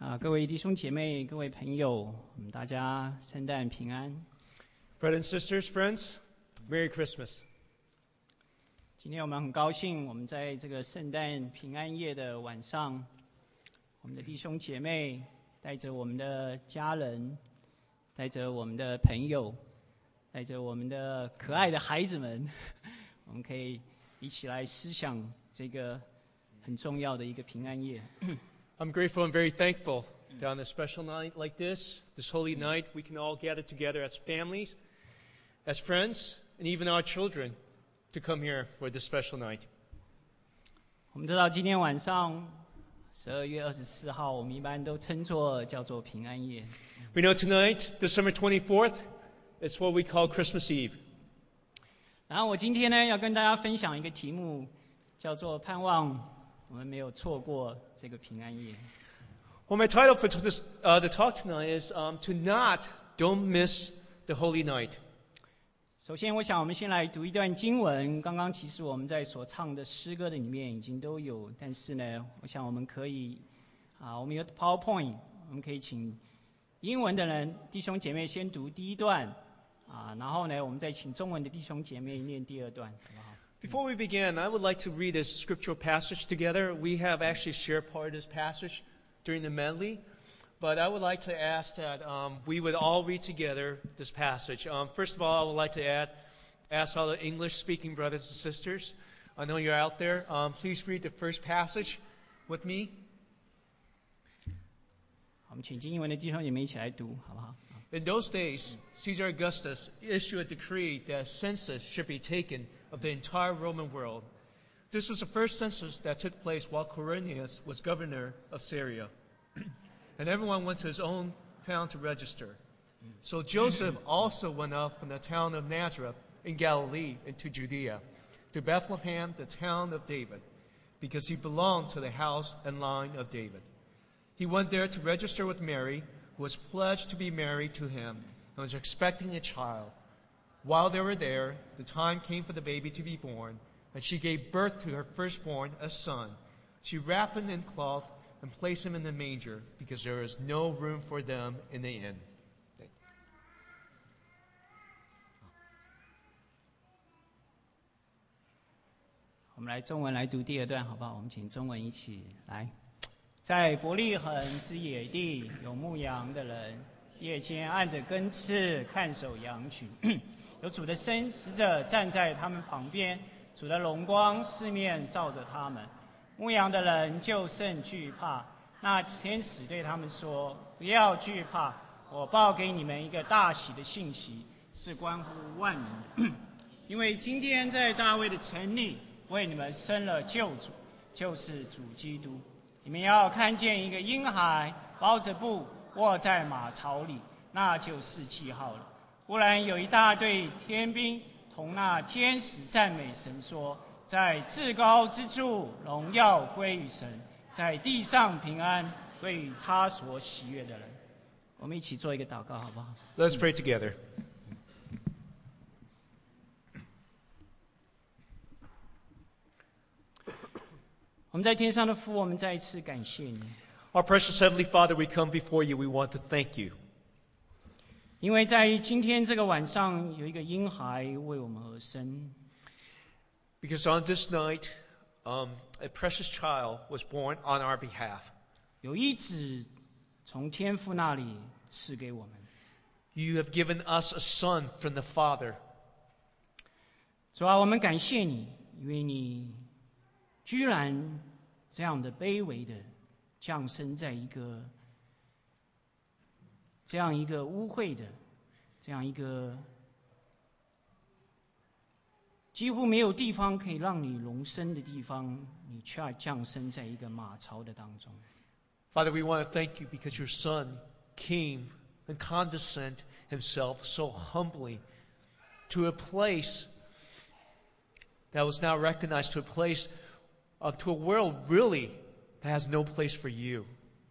各位弟兄姐妹、各位朋友，我们大家圣诞平安。 Brothers and sisters, friends, Merry Christmas. 今天我们很高兴，我们在这个圣诞平安夜的晚上，我们的弟兄姐妹带着我们的家人，带着我们的朋友，带着我们的可爱的孩子们，我们可以一起来思想这个很重要的一个平安夜。 I'm grateful and very thankful that on a special night like this holy night, we can all gather together as families, as friends, and even our children to come here for this special night. 我们知道今天晚上12月24号，我们一般都称作叫做平安夜。 We know tonight, December 24th, it's what we call Christmas Eve. 然后我今天呢，要跟大家分享一个题目，叫做盼望我们没有错过这个平安夜。 Well, my title for the talk tonight is Don't Miss the Holy Night. 首先，我想我们先来读一段经文。刚刚其实我们在所唱的诗歌的里面已经都有，但是呢，我想我们可以我们有 PowerPoint， 我们可以请英文的人弟兄姐妹先读第一段然后呢，我们再请中文的弟兄姐妹念第二段，好不好？ Before we begin, I would like to read this scriptural passage together. We have actually shared part of this passage during the medley, but I would like to ask that we would all read together this passage. First of all, I would like to ask all the English-speaking brothers and sisters, I know you're out there, please read the first passage with me. 我们请英文的弟兄姐妹一起来读，好不好？ In those days, Caesar Augustus issued a decree that a census should be taken of the entire Roman world. This was the first census that took place while Quirinius was governor of Syria. And everyone went to his own town to register. So Joseph also went up from the town of Nazareth in Galilee into Judea, to Bethlehem, the town of David, because he belonged to the house and line of David. He went there to register with Mary, who was pledged to be married to him and was expecting a child. While they were there, the time came for the baby to be born, and she gave birth to her firstborn, a son. She wrapped him in cloth and placed him in the manger, because there was no room for them in the inn. 我们来中文来读第二段，好不好？我们请中文一起来。在伯利恒之野地，有牧羊的人，夜间按着更次看守羊群。有主的使者站在他们旁边，主的荣光四面照着他们。牧羊的人就甚惧怕。那天使对他们说：“不要惧怕，我报给你们一个大喜的信息，是关乎万民。因为今天在大卫的城里，为你们生了救主，就是主基督。你们要看见一个婴孩包着布卧在马槽里，那就是记号了。”忽然有一大队天兵同那天使赞美神说：“在至高之处荣耀归于神，在地上平安归于他所喜悦的人。”我们一起做一个祷告，好不好？ Let's pray together. 我们在天上的父，我们再一次感谢你。 Our precious Heavenly Father, we come before you. We want to thank you. 因为在今天这个晚上，有一个婴孩为我们而生。 Because on this night, a precious child was born on our behalf. 有一子从天父那里赐给我们。 You have given us a son from the Father. 主啊，我们感谢你，因为你居然这样的卑微的降生在这样一个污秽的，这样一个几乎没有地方可以让你容身的地方，你却降生在一个马槽的当中。 Father, we want to thank you because your son came and condescended himself so humbly to a place that was now recognized, to a place, to a world really that has no place for you.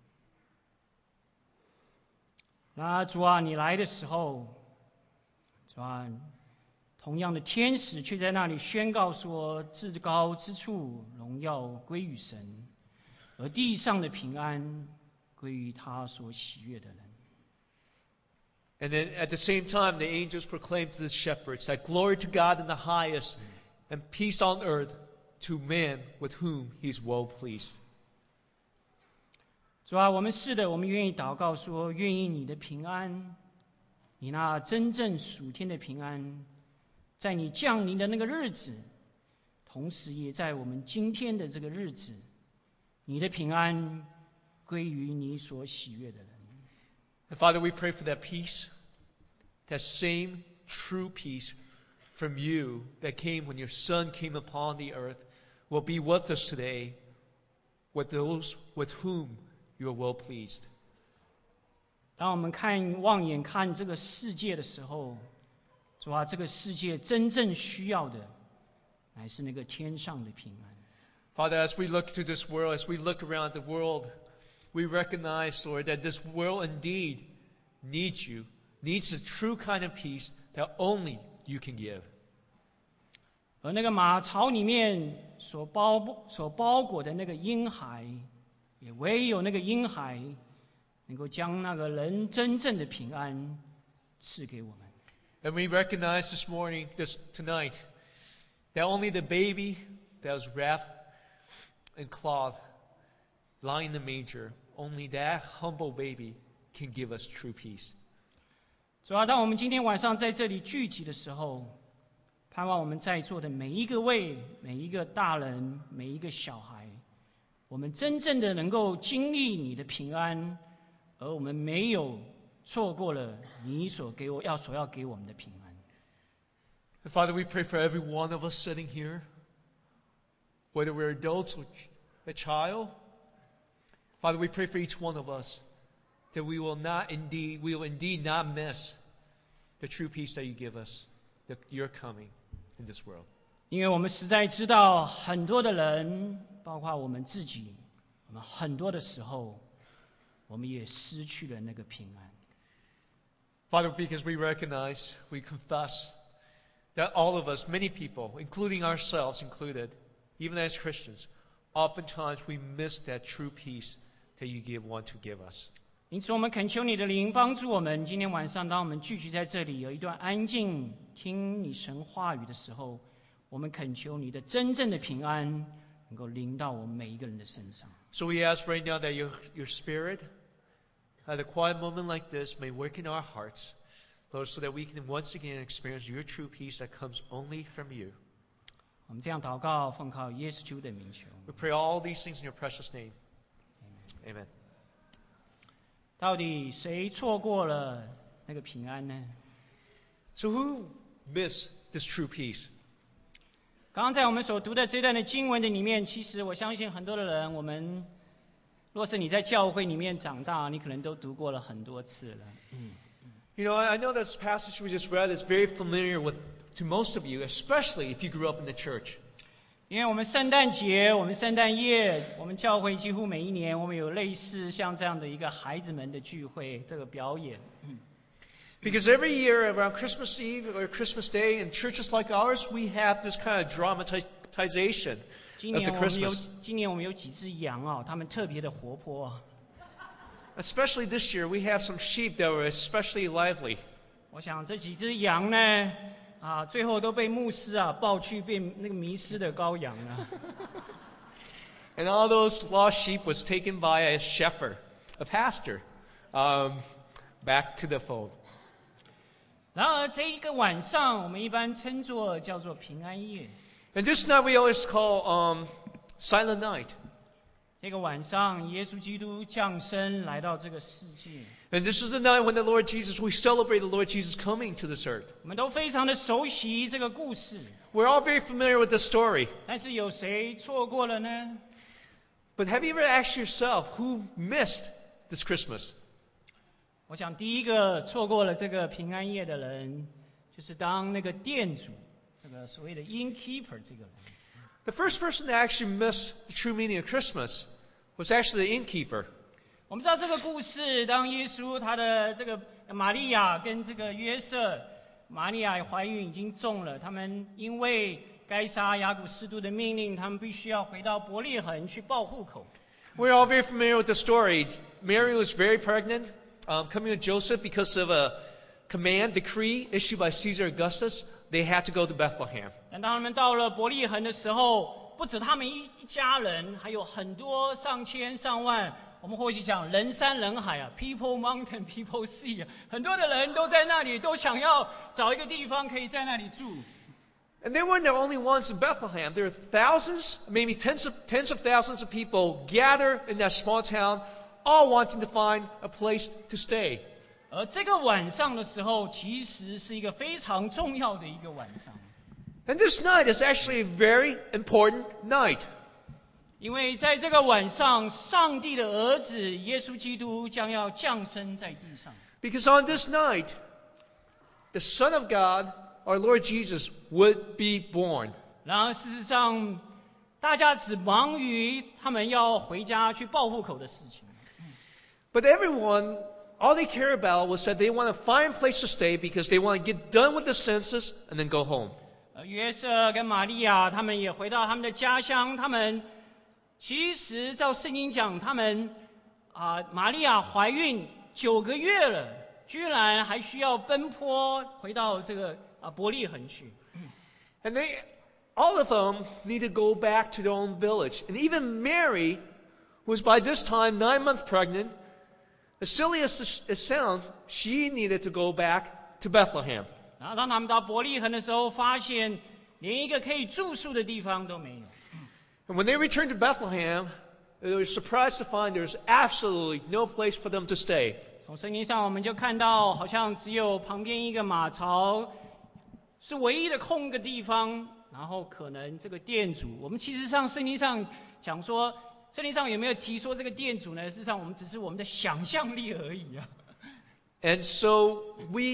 那主啊，你来的时候，主啊，同样的天使却在那里宣告说：“至高之处荣耀归于神，而地上的平安归于他所喜悦的人。 And then at the same time, the angels proclaimed to the shepherds that glory to God in the highest and peace on earth to man with whom He's well pleased. 主啊，我们是的，我们愿意祷告说，愿意你的平安，你那真正属天的平安，在你降临的那个日子，同时也在我们今天的这个日子，你的平安归于你所喜悦的人。 And Father, we pray for that peace, that same true peace from you that came when your Son came upon the earth, will be with us today, with those with whom you are well pleased. 当我们望眼看这个世界的时候，主啊，这个世界真正需要的，乃是那个天上的平安。 Father, as we look to this world, as we look around the world, we recognize, Lord, that this world indeed needs you, needs the true kind of peace that only you can give. 而那个马槽里面所包裹的那个婴孩，也唯有那个婴孩能够将那个人真正的平安赐给我们。 And we recognize tonight, that only the baby that was wrapped in cloth, lying in the manger, only that humble baby can give us true peace. 主啊，当我们今天晚上在这里聚集的时候，盼望我们在座的每一个每一个大人、每一个小孩，我们真正的能够经历你的平安，而我们没有错过了你所要给我们的平安。 And Father, we pray for every one of us sitting here, whether we're adults or a child. Father, we pray for each one of us that we will indeed not miss the true peace that you give us, that you're coming in this world. 因为我们实在知道很多的人，包括我们自己，我们很多的时候，我们也失去了那个平安。 Father, because we recognize, we confess that all of us, many people, including ourselves included, even as Christians, oftentimes we miss that true peace that you want to give us. 因此，我们恳求你的灵帮助我们。今天晚上，当我们聚集在这里，有一段安静听你神话语的时候，我们恳求你的真正的平安能够临到我们每一个人的身上。 So we ask right now that your Spirit, at a quiet moment like this, may work in our hearts, Lord, so that we can once again experience your true peace that comes only from you. 我们这样祷告，奉靠耶稣基督的名求。 We pray all these things in your precious name. Amen. 到底谁错过了那个平安呢？ So who missed this true peace? 刚刚在我们所读的这段的经文的里面，其实我相信很多的人，我们若是你在教会里面长大，你可能都读过了很多次了。 You know, I know this passage we just read is very familiar to most of you, especially if you grew up in the church. 因为我们圣诞节、我们圣诞夜、我们教会几乎每一年，我们有类似像这样的一个孩子们的聚会，这个表演。 Because every year around Christmas Eve or Christmas Day in churches like ours, we have this kind of dramatization 今 of 年 the 我们有 Christmas. 几只羊啊，它们特别的活泼啊。 Especially this year, we have some sheep that were especially lively. 我想这几只羊呢，最后都被牧师抱去变那个迷失的羔羊了。 And all those lost sheep was taken by a shepherd, a pastor, back to the fold. 然而这一个晚上，我们一般称作叫做平安夜。 And this night we always call Silent Night. 这个晚上，耶稣基督降生来到这个世界。 And this is the night when we celebrate the Lord Jesus coming to this earth. 我们都非常的熟悉这个故事， We're all very familiar with this story. 但是有谁错过了呢？ But have you ever asked yourself who missed this Christmas? 我想第一个错过了这个平安夜的人，就是当那个店主，这个所谓的 innkeeper 这个人。 The first person to actually miss the true meaning of Christmas was actually the innkeeper. 我们知道这个故事，当耶稣他的这个玛利亚跟这个约瑟，玛利亚怀孕已经重了，他们因为该撒雅古斯都的命令，他们必须要回到伯利恒去报户口。 We're all very familiar with the story. Mary was very pregnant, coming with Joseph because of a command, decree issued by Caesar Augustus. They had to go to Bethlehem. 但当他们到了伯利恒的时候，不止他们一家人，还有很多上千上万，我们或许讲人山人海啊 ，People Mountain, People Sea 啊，很多的人都在那里，都想要找一个地方可以在那里住。 And they weren't the only ones in Bethlehem. There were thousands, maybe tens of thousands of people gathered in that small town, all wanting to find a place to stay. 而这个晚上的时候，其实是一个非常重要的一个晚上。 And this night is actually a very important night. 因为在这个晚上，上帝的儿子耶稣基督将要降生在地上。 Because on this night, the Son of God, our Lord Jesus, would be born. 然而事实上，大家只忙于他们要回家去报户口的事情。 But everyone, all they care about was that they want to find a place to stay because they want to get done with the census and then go home. 约瑟跟玛利亚他们也回到他们的家乡，他们其实照圣经讲，他们玛利亚怀孕9个月了，居然还需要奔波回到这个伯利恒去。 And all of them need to go back to their own village. And even Mary, who was by this time 9 months pregnant, as silly as it sounds, she needed to go back to Bethlehem. 然后当他们到伯利恒的时候，发现连一个可以住宿的地方都没有。 And when they returned to Bethlehem, they were surprised to find there was absolutely no place for them to stay. 从圣经上我们就看到，好像只有旁边一个马槽是唯一的空个地方，然后可能这个店主，我们其实上圣经上讲说，圣经上有没有提说这个店主呢？事实上我们只是我们的想象力而已啊。 And so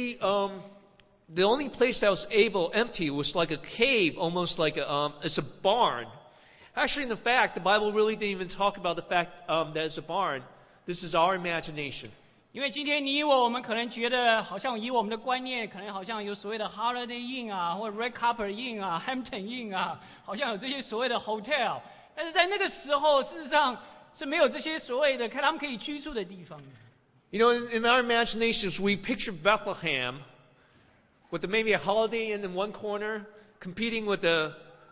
the only place that was empty was like a cave, almost like it's a barn. Actually, in fact, the Bible really didn't even talk about the fact that it's a barn. This is our imagination. 因为今天你我们可能觉得，好像以我们的观念，可能好像有所谓的 Holiday Inn 啊，或者 Red Carpet Inn 啊 ，Hampton Inn 啊，好像有这些所谓的 hotel。但是在那个时候，事实上是没有这些所谓的他们可以居住的地方。 You know, in our imaginations, we picture Bethlehem with maybe a Holiday Inn in one corner, competing with the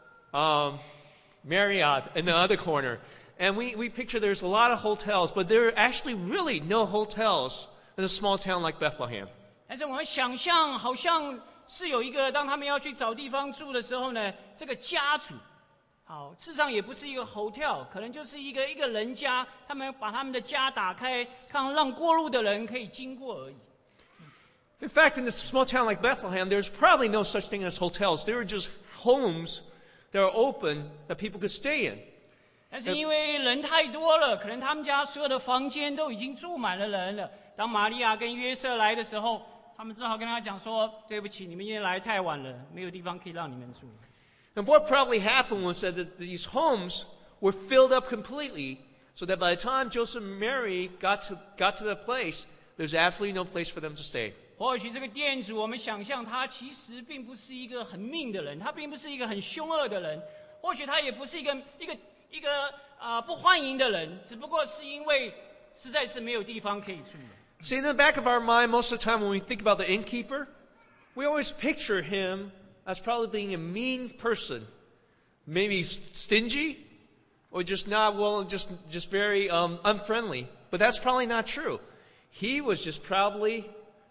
Marriott in the other corner. And we picture there's a lot of hotels, but there are actually really no hotels in a small town like Bethlehem. 但是我们想象，好像是有一个，当他们要去找地方住的时候呢，这个家主，好，事实上也不是一个 hotel， 可能就是一个人家，他们把他们的家打开，让过路的人可以经过而已。 In fact, in a small town like Bethlehem, there's probably no such thing as hotels. There were just homes that are open that people could stay in. 但是因为人太多了，可能他们家所有的房间都已经住满了人了。当玛利亚跟约瑟来的时候，他们只好跟他讲说：“对不起，你们因为来太晚了，没有地方可以让你们住。” And what probably happened was that these homes were filled up completely, so that by the time Joseph and Mary got to the place, there's absolutely no place for them to stay. 或许这个店主，我们想象他其实并不是一个很命的人，他并不是一个很凶恶的人，或许他也不是一个不欢迎的人，只不过是因为实在是没有地方可以住了。 See, in the back of our mind, most of the time when we think about the innkeeper, we always picture him as probably being a mean person, maybe stingy, or just not willing, just very unfriendly. But that's probably not true. He was just probably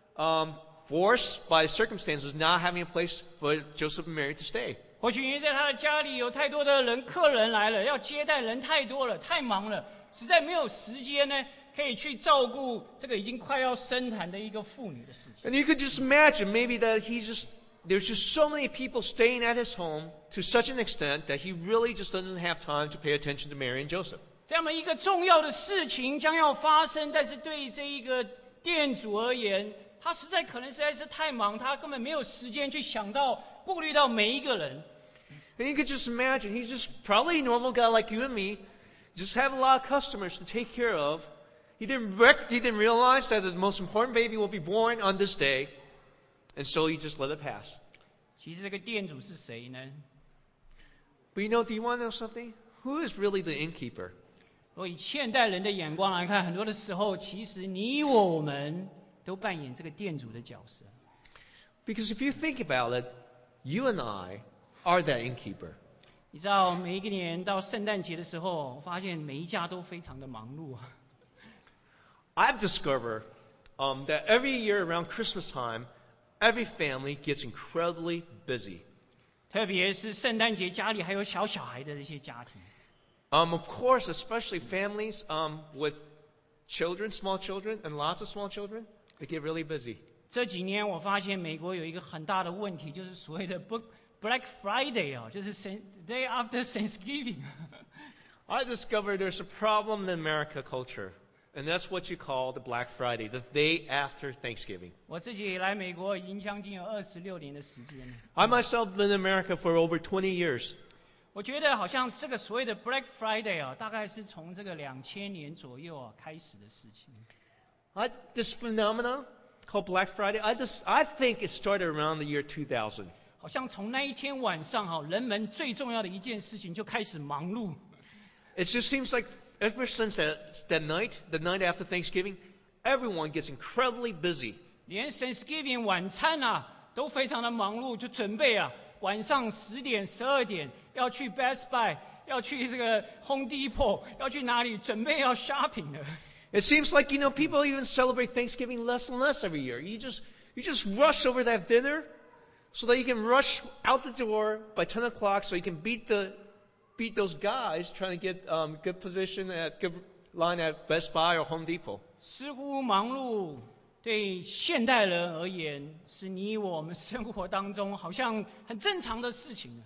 forced by circumstances not having a place for Joseph and Mary to stay. 或许因为在他的家里有太多的客人来了，要接待人太多了，太忙了，实在没有时间呢，可以去照顾这个已经快要生产的一个妇女的事情。 And you could just imagine maybe that there's just so many people staying at his home to such an extent that he really just doesn't have time to pay attention to Mary and Joseph. 这样的一个重要的事情将要发生，但是对这一个店主而言，他实在是太忙，他根本没有时间去想到顾虑到每一个人。 And you could just imagine, he's just probably a normal guy like you and me, just have a lot of customers to take care of. He didn't realize that the most important baby will be born on this day, and so he just let it pass. 其实这个店主是谁呢？ But do you want to know something? Who is really the innkeeper? 所以现代人的眼光来看，很多的时候，其实你我们都扮演这个店主的角色。 Because if you think about it, you and I are that innkeeper. 你知道，每一个年到圣诞节的时候，我发现每一家都非常的忙碌。 I've discovered that every year around Christmas time, every family gets incredibly busy. 特别是圣诞节家里还有小孩的这些家庭。 Of course, especially families with children, small children, and lots of small children, they get really busy. 这几年我发现美国有一个很大的问题，就是所谓的 Black Friday 就是 Day after Thanksgiving。 I discovered there's a problem in America culture, and that's what you call the Black Friday, the day after Thanksgiving. 我自己来美国已经将近有26年的时间了。 I myself been in America for over 20 years. 我觉得好像这个所谓的 Black Friday 大概是从这个2000年左右开始的事情。 This phenomenon called Black Friday, I think it started around the year 2000. 好像从那一天晚上人们最重要的一件事情就开始忙碌。 It just seems like ever since that night, the night after Thanksgiving, everyone gets incredibly busy. 连 Thanksgiving 晚餐都非常的忙碌，就准备晚上10点、12点要去 Best Buy， 要去这个 Home Depot， 要去哪里准备要 shopping 的。 It seems like people even celebrate Thanksgiving less and less every year. You just rush over that dinner so that you can rush out the door by 10 o'clock so you can beat those guys trying to get good position at good line at Best Buy or Home Depot. 似乎忙碌对现代人而言，是你我们生活当中好像很正常的事情。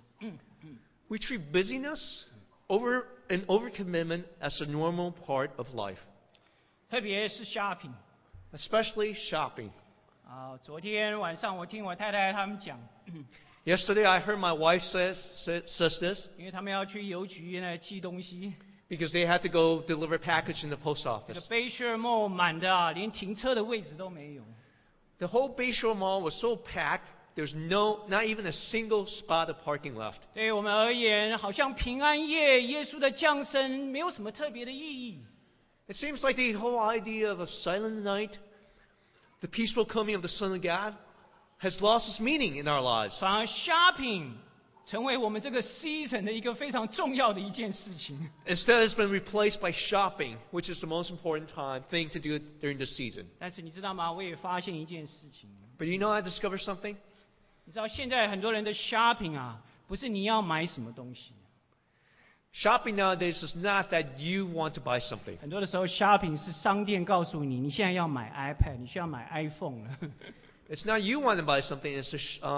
We treat busyness and overcommitment as a normal part of life. 特别是 shopping， especially shopping. 昨天晚上我听我太太他们讲。 Yesterday I heard my wife says this. 因为他们要去邮局寄东西。 Because they had to go deliver package in the post 这个 office. Bayshore Mall 满的连停车的位置都没有。 The whole Bayshore Mall was so packed, there's not even a single spot of parking left. 对我们而言，好像平安夜耶稣的降生没有什么特别的意义。 It seems like the whole idea of a silent night, the peaceful coming of the Son of God, has lost its meaning in our lives. 反而 shopping 成为我们这个 season 的一个非常重要的一件事情。 Instead, it's been replaced by shopping, which is the most important thing to do during the season. 但是你知道吗？我也发现一件事情。 But you know, I discovered something. 你知道现在很多人的 shopping 不是你要买什么东西。 Shopping nowadays is not that you want to buy something. 很多的时候 shopping 是商店告诉你，你现在要买 iPad， 你需要买 iPhone 了。 It's not you want to buy something. It's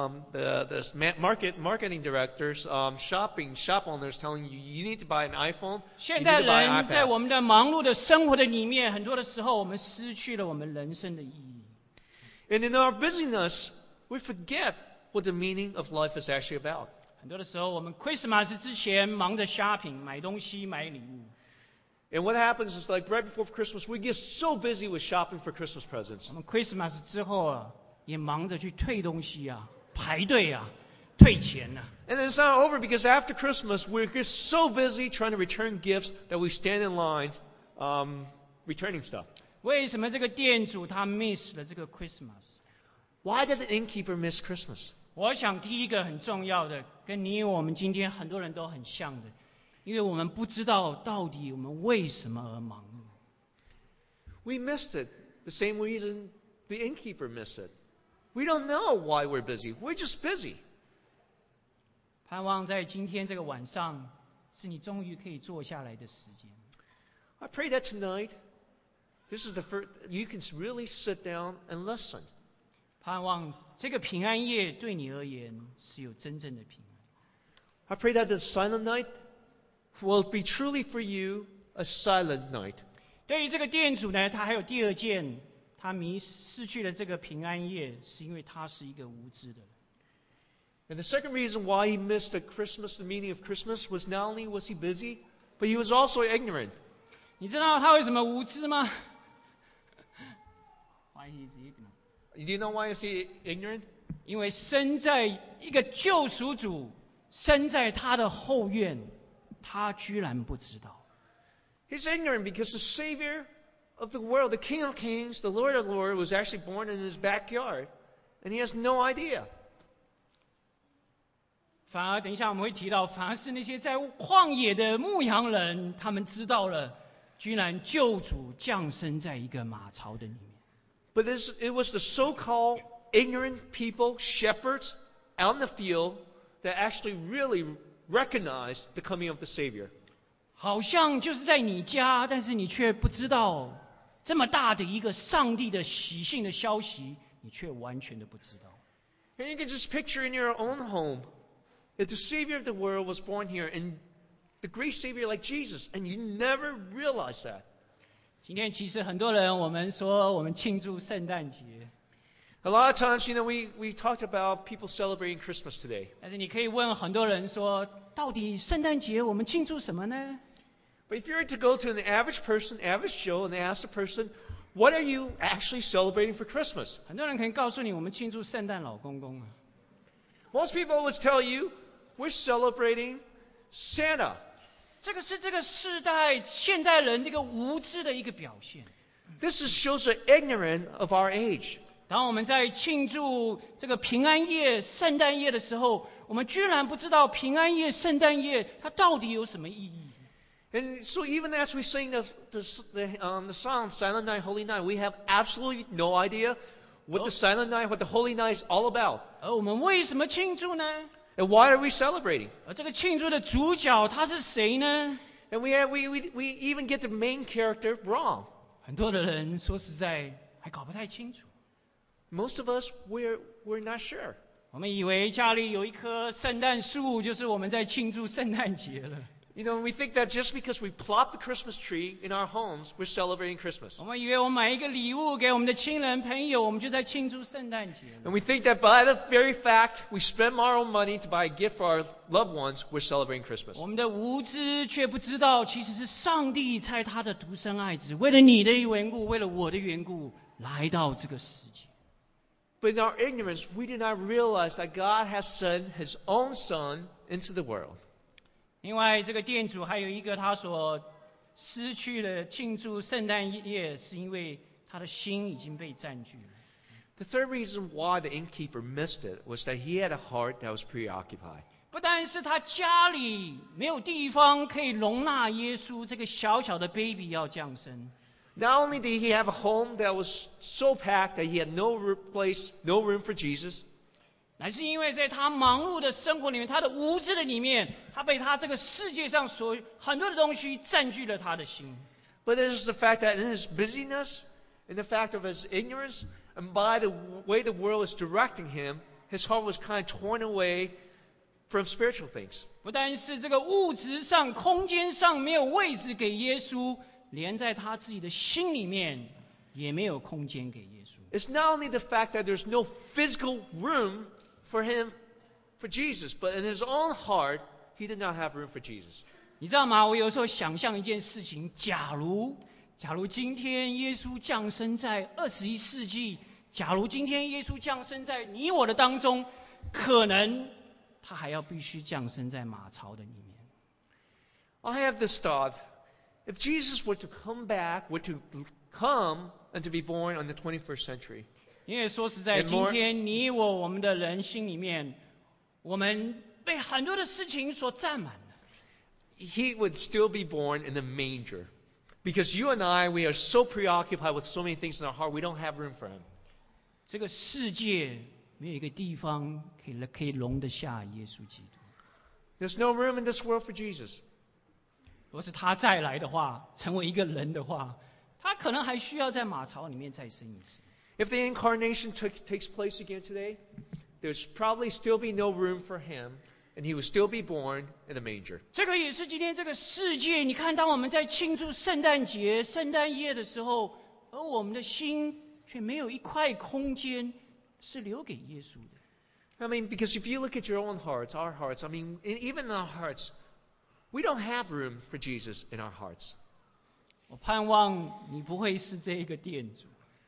the marketing directors, shop owners telling you need to buy an iPhone. 现代人在我们的忙碌的生活的里面，很多的时候我们失去了我们人生的意义。 And in our busyness, we forget what the meaning of life is actually about. 很多的时候，我们 Christmas 之前忙着 shopping 买东西买礼物。 And what happens is like right before Christmas, we get so busy with shopping for Christmas presents. 我们 Christmas 之后也忙着去退东西排队退钱 And it's not over because after Christmas, we're just so busy trying to return gifts that we stand in line returning stuff. 为什么这个店主他 miss 了这个 Christmas？ Why did the innkeeper miss Christmas? 我想第一个很重要的，跟你我们今天很多人都很像的，因为我们不知道到底我们为什么而忙碌。 We missed it the same reason the innkeeper missed it. We don't know why we're busy. We're just busy. 盼望在今天这个晚上，是你终于可以坐下来的时间。 I pray that tonight, this is the first, you can really sit down and listen. 盼望这个平安夜对你而言是有真正的平安。 I pray that the silent night will be truly for you a silent night. 对于这个店主呢，他还有第二件，他失去了这个平安夜，是因为他是一个无知的人。 And the second reason why he missed the meaning of Christmas, was not only was he busy, but he was also ignorant. 你知道他为什么无知吗？ Why he is ignorant? Do you know why is he ignorant? 因为身在一个救赎主，身在他的后院，他居然不知道。 He's ignorant because the Savior of the world, the King of Kings, the Lord of Lords, was actually born in his backyard, and he has no idea. 反而等一下我们会提到，反而是那些在旷野的牧羊人，他们知道了，居然救主降生在一个马槽的里面。 But it was the so-called ignorant people, shepherds, out in the field, that actually really recognized the coming of the Savior. 好像就是在你家，但是你却不知道这么大的一个上帝的喜讯的消息，你却完全的不知道。 And you can just picture in your own home that the Savior of the world was born here, and the great Savior like Jesus, and you never realized that. 今天其实很多人，我们说我们庆祝圣诞节， A lot of times, we talked about people celebrating Christmas today. 但是你可以问很多人说，到底圣诞节我们庆祝什么呢？ But if you were to go to an average person, average Joe, and ask the person, what are you actually celebrating for Christmas? 很多人可以告诉你，我们庆祝圣诞老公公啊。 Most people always tell you, we're celebrating Santa. 这个是这个世代现代人这个无知的一个表现。 This shows the ignorance of our age. 当我们在庆祝这个平安夜、圣诞夜的时候，我们居然不知道平安夜、圣诞夜它到底有什么意义。 And so even as we sing the song Silent Night, Holy Night, we have absolutely no idea what the Silent Night, what the Holy Night is all about. 而我们为什么庆祝呢？ And why are we celebrating? 而这个庆祝的主角他是谁呢？ And we even get the main character wrong. 很多的人说实在还搞不太清楚。 Most of us, we're not sure. 我们以为家里有一棵圣诞树，就是我们在庆祝圣诞节了。 You know, we think that just because we plot the Christmas tree in our homes, we're celebrating Christmas. 我们以为我们买一个礼物给我们的亲人朋友，我们就在庆祝圣诞节了。 And we think that by the very fact we spend our own money to buy a gift for our loved ones, we're celebrating Christmas. 我们的无知却不知道，其实是上帝差他的独生爱子，为了你的缘故，为了我的缘故，来到这个世界。 But in our ignorance, we do not realize that God has sent His own Son into the world. 另外，这个店主还有一个他所失去了庆祝圣诞夜，是因为他的心已经被占据了。 The third reason why the innkeeper missed it was that he had a heart that was preoccupied. 不但是他家里没有地方可以容纳耶稣这个小小的 baby 要降生， Not only did he have a home that was so packed that he had no place, no room for Jesus, 乃是因为在他忙碌的生活里面，他的无知的里面，他被他这个世界上所很多的东西占据了他的心。 but it is the fact that in his busyness, in the fact of his ignorance, and by the way the world is directing him, his heart was kind of torn away from spiritual things. 不但是这个物质上、空间上没有位置给耶稣，连在他自己的心里面也没有空间给耶稣。 It's not only the fact that there's no physical room for him, for Jesus, but in his own heart, he did not have room for Jesus. 你知道吗？我有时候想象一件事情：假如今天耶稣降生在21世纪，假如今天耶稣降生在你我的当中，可能他还要必须降生在马槽的里面。 I have this thought: if Jesus were to come back, were to come and to be born in the 21st century, 因为说实在， And 今 more- 天你我们的人心里面，我们被很多的事情所占满了。 he would still be born in the manger. Because you and I, we are so preoccupied with so many things in our heart, we don't have room for him. 这个世界没有一个地方可以容得下耶稣基督。 There's no room in this world for Jesus. 若是他再来的话，成为一个人的话，他可能还需要在马槽里面再生一次。 If the incarnation takes place again today, there's probably still be no room for him, and he would still be born in a manger. 这个也是今天这个世界，你看，当我们在庆祝圣诞节、圣诞夜的时候，而我们的心却没有一块空间是留给耶稣的。 I mean, because if you look at your own hearts, our hearts, I mean, even in our hearts, we don't have room for Jesus in our hearts. 我盼望你不会是这一个店主。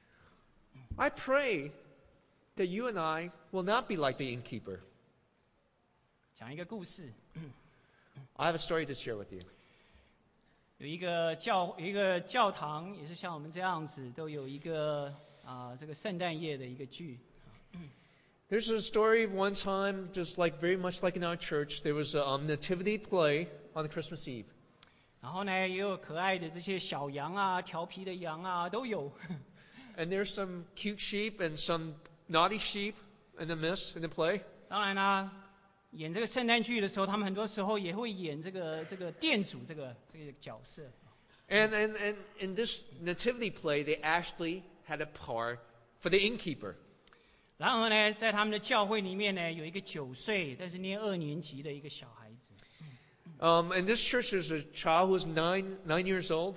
I pray that you and I will not be like the innkeeper. 讲一个故事， I have a story to share with you. 有一个教堂，也是像我们这样子，都有一个这个圣诞夜的一个剧。 There's a story of one time, just like very much like in our church, there was a nativity play on the Christmas Eve. 然后呢，也有可爱的这些小羊啊、调皮的羊啊，都有。 And there's some cute sheep and some naughty sheep in the midst in the play. 当然啦，演这个圣诞剧的时候，他们很多时候也会演这个店主这个角色。 And in this nativity play, they actually had a part for the innkeeper. 然而呢，在他们的教会里面呢，有一个9岁但是念2年级的一个小孩子。 In this church, there's a child who was nine years old.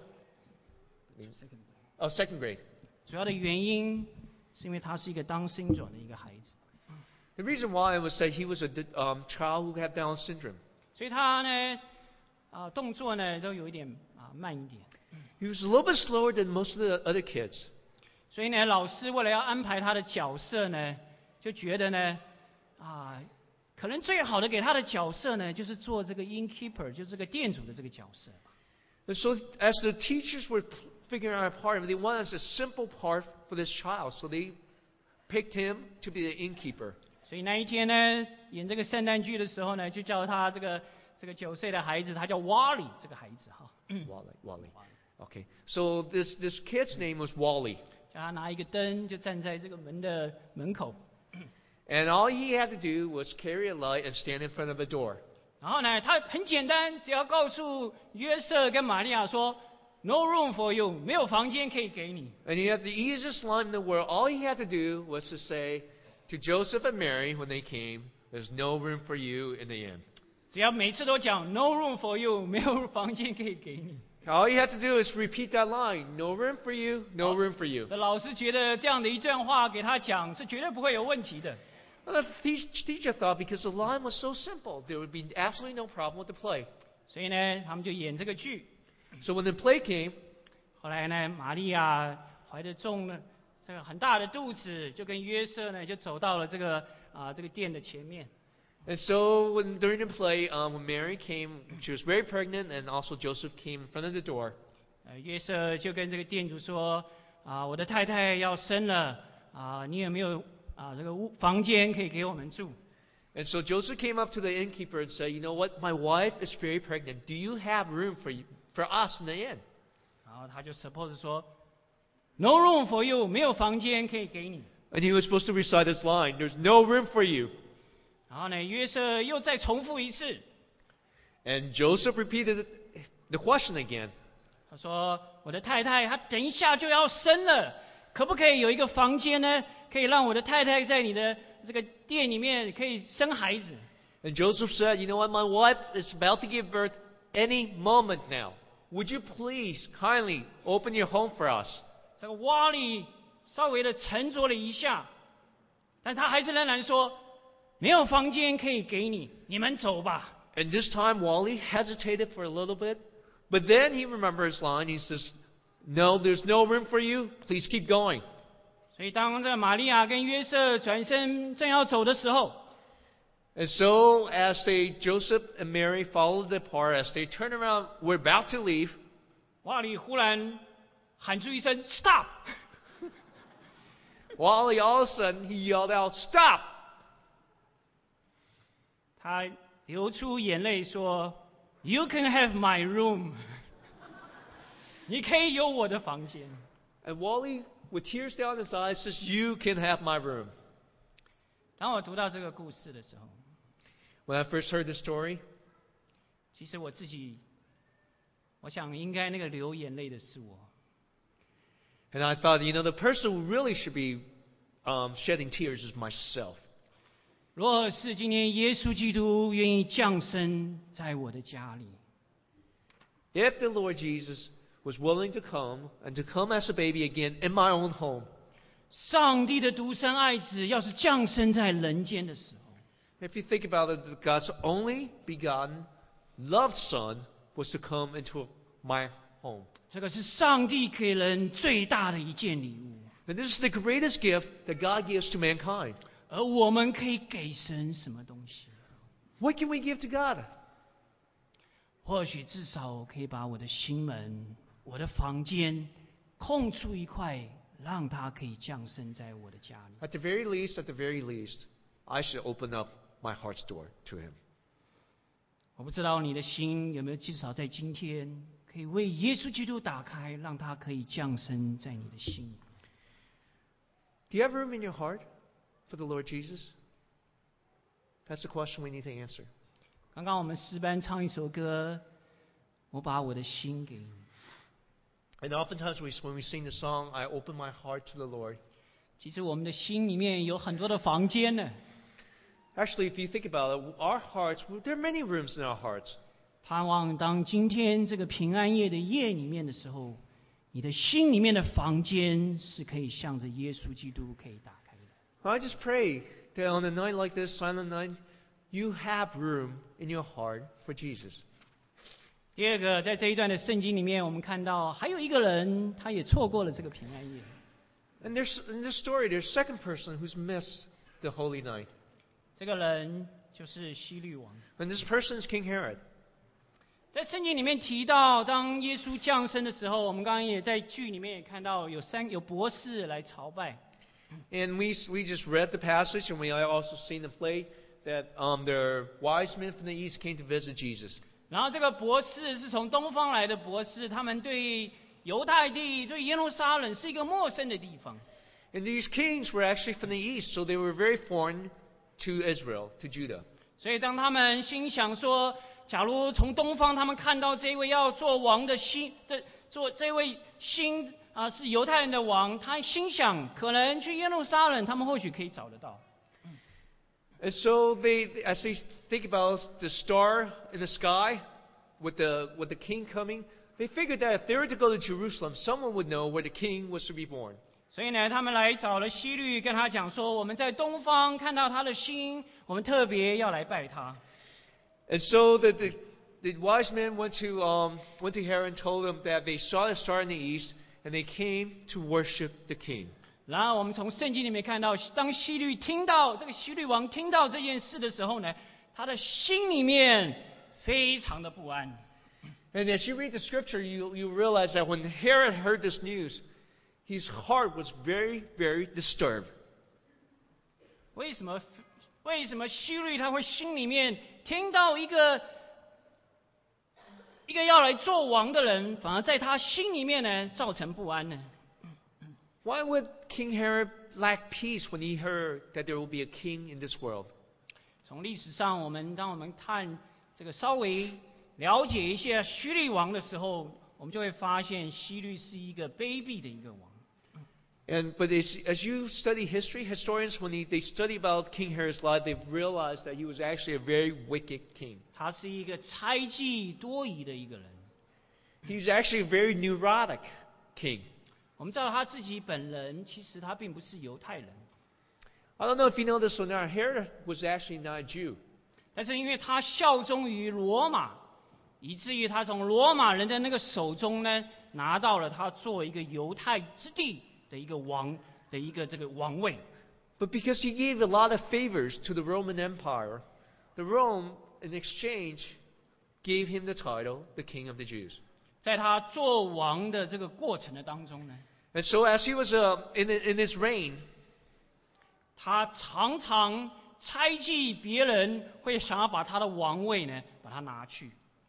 Oh, second grade. 主要的原因是因为他是一个Down syndrome的一个孩子。 The reason why was that he was a child who had Down syndrome. 所以他呢，动作呢都有一点慢一点。 He was a little bit slower than most of the other kids. 所以呢，老师为了要安排他的角色呢，就觉得呢，可能最好的给他的角色呢，就是做这个 innkeeper， 就是这个店主的这个角色。 And so, as the teachers were figuring out a part of it, they wanted a simple part for this child, so they picked him to be the innkeeper. 所以那一天呢，演这个圣诞剧的时候呢，就叫他这个9岁的孩子，他叫 Wally 这个孩子哈。 Wally. Okay. So this kid's name was Wally. 叫他拿一个灯，就站在这个门的门口。 And all he had to do was carry a light and stand in front of a door. 然后呢，他很简单，只要告诉约瑟跟玛利亚说 "No room for you"， 没有房间可以给你。 And he had the easiest line in the world. All he had to do was to say to Joseph and Mary when they came, "There's no room for you in the inn." 只要每次都讲 "No room for you"， 没有房间可以给你。 All you had to do is repeat that line. No room for you, no room for you. 老师觉得这样的一段话给他讲是绝对不会有问题的。 Well, the teacher thought because the line was so simple, there would be absolutely no problem with the play. 所以呢，他们就演这个剧。 So when the play came, 后来呢，玛利亚怀着重了这个很大的肚子，就跟约瑟呢就走到了这个殿的前面。 and so during the play, when Mary came, she was very pregnant, and also Joseph came in front of the door. 约瑟就跟这个店主说我的太太要生了你有没有这个房间可以给我们住？ And so Joseph came up to the innkeeper and said, "You know what? My wife is very pregnant. Do you have room for us in the inn?" 然后他就 suppose 说 "No room for you"， 没有房间可以给你。 And he was supposed to recite this line, "There's no room for you." 然后呢，约瑟又再重复一次。 And Joseph repeated the question again. 他说：“我的太太她等一下就要生了，可不可以有一个房间呢？可以让我的太太在你的这个店里面可以生孩子。” And Joseph said, "You know what? My wife is about to give birth any moment now. Would you please kindly open your home for us?" 这个瓦里稍微的沉着了一下，但他还是仍然说：“没有房间可以给你，你们走吧。” And this time Wally hesitated for a little bit, but then he remembered his line. He says, "No, there's no room for you. Please keep going." 所以当这玛利亚跟约瑟转身正要走的时候， And so as Joseph and Mary followed the part, as they turned around, were about to leave, 瓦里忽然喊出一声 "Stop"， Wally all of a sudden he yelled out, "Stop!" 他流出眼泪说 "You can have my room"， 你可以有我的房间。 And Wally, with tears down his eyes, says, "You can have my room." 当我读到这个故事的时候， When I first heard the story, 其实我想应该那个流眼泪的是我。 and I thought, the person who really should be shedding tears is myself. 若是今天耶稣基督愿意降生在我的家里， If the Lord Jesus was willing to come and to come as a baby again in my own home, 上帝的独生爱子要是降生在人间的时候， if you think about it, God's only begotten, loved Son was to come into my home. 这个是上帝给人最大的一件礼物。 And this is the greatest gift that God gives to mankind. 而我们可以给神什么东西？ What can we give to God? 或许至少我可以把我的心门、我的房间空出一块，让他可以降生在我的家里。 At the very least, I should open up my heart's door to him. 我不知道你的心有没有至少在今天可以为耶稣基督打开，让他可以降生在你的心里。 Do you have room in your heart for the Lord Jesus? That's the question we need to answer. 刚刚我们诗班唱一首歌，我把我的心给你。 And oftentimes when we sing the song, I open my heart to the Lord. 其实我们的心里面有很多的房间呢。 Actually, if you think about it, our hearts, there are many rooms in our hearts. 盼望当今天这个平安夜的夜里面的时候，你的心里面的房间是可以向着耶稣基督可以打开的。 I just pray that on a night like this, silent night, you have room in your heart for Jesus. 第二个，在这一段的圣经里面，我们看到还有一个人，他也错过了这个平安夜。 And in this story, there's a second person who's missed the holy night. 这个人就是希律王。 And this person is King Herod. 在圣经里面提到，当耶稣降生的时候，我们刚刚也在剧里面也看到有博士来朝拜。 And we just read the passage, and we also seen the play that the wise men from the east came to visit Jesus. 然后这个博士是从东方来的博士，他们对犹太地、对耶路撒冷是一个陌生的地方。 And these kings were actually from the east, so they were very foreign to Israel, to Judah. 所以当他们心想说，假如从东方他们看到这位要做王的这位新是犹太人的王，他心想可能去耶路撒冷，他们或许可以找得到。 And so as they think about the star in the sky with the king coming, they figured that if they were to go to Jerusalem, someone would know where the king was to be born. 所以呢，他们来找了希律，跟他讲说，我们在东方看到他的星，我们特别要来拜他。 And so the wise men went to Herod and told him that they saw the star in the east, and they came to worship the king. 然后我们从圣经里面看到，当希律王听到这件事的时候呢，他的心里面非常的不安。 And as you read the scripture, you realize that when Herod heard this news, his heart was very, very disturbed. 为什么希律他会心里面听到一个要来做王的人，反而在他心里面呢造成不安呢？ Why would King Herod lack peace when he heard that there will be a king in this world? 从历史上，当我们看这个稍微了解一下希律王的时候，我们就会发现希律是一个卑鄙的一个王。 But as you study history, historians, when they study about King Herod's life, they've realized that he was actually a very wicked king. 他是一个猜忌多疑的一个人。 He's actually a very neurotic king. 我们知道他自己本人其实他并不是犹太人， I don't know if you know this or not, Herod was actually not a Jew. 但是因为他效忠于罗马，以至于他从罗马人的那个手中呢，拿到了他作为一个犹太之地的一个王的一个这个王位。 But because he gave a lot of favors to the Roman Empire, the Rome, in exchange, gave him the title, the King of the Jews. 在他做王的这个过程的当中呢， And so as he was in his reign, 他常常猜忌别人会想要把他的王位呢，把他拿去。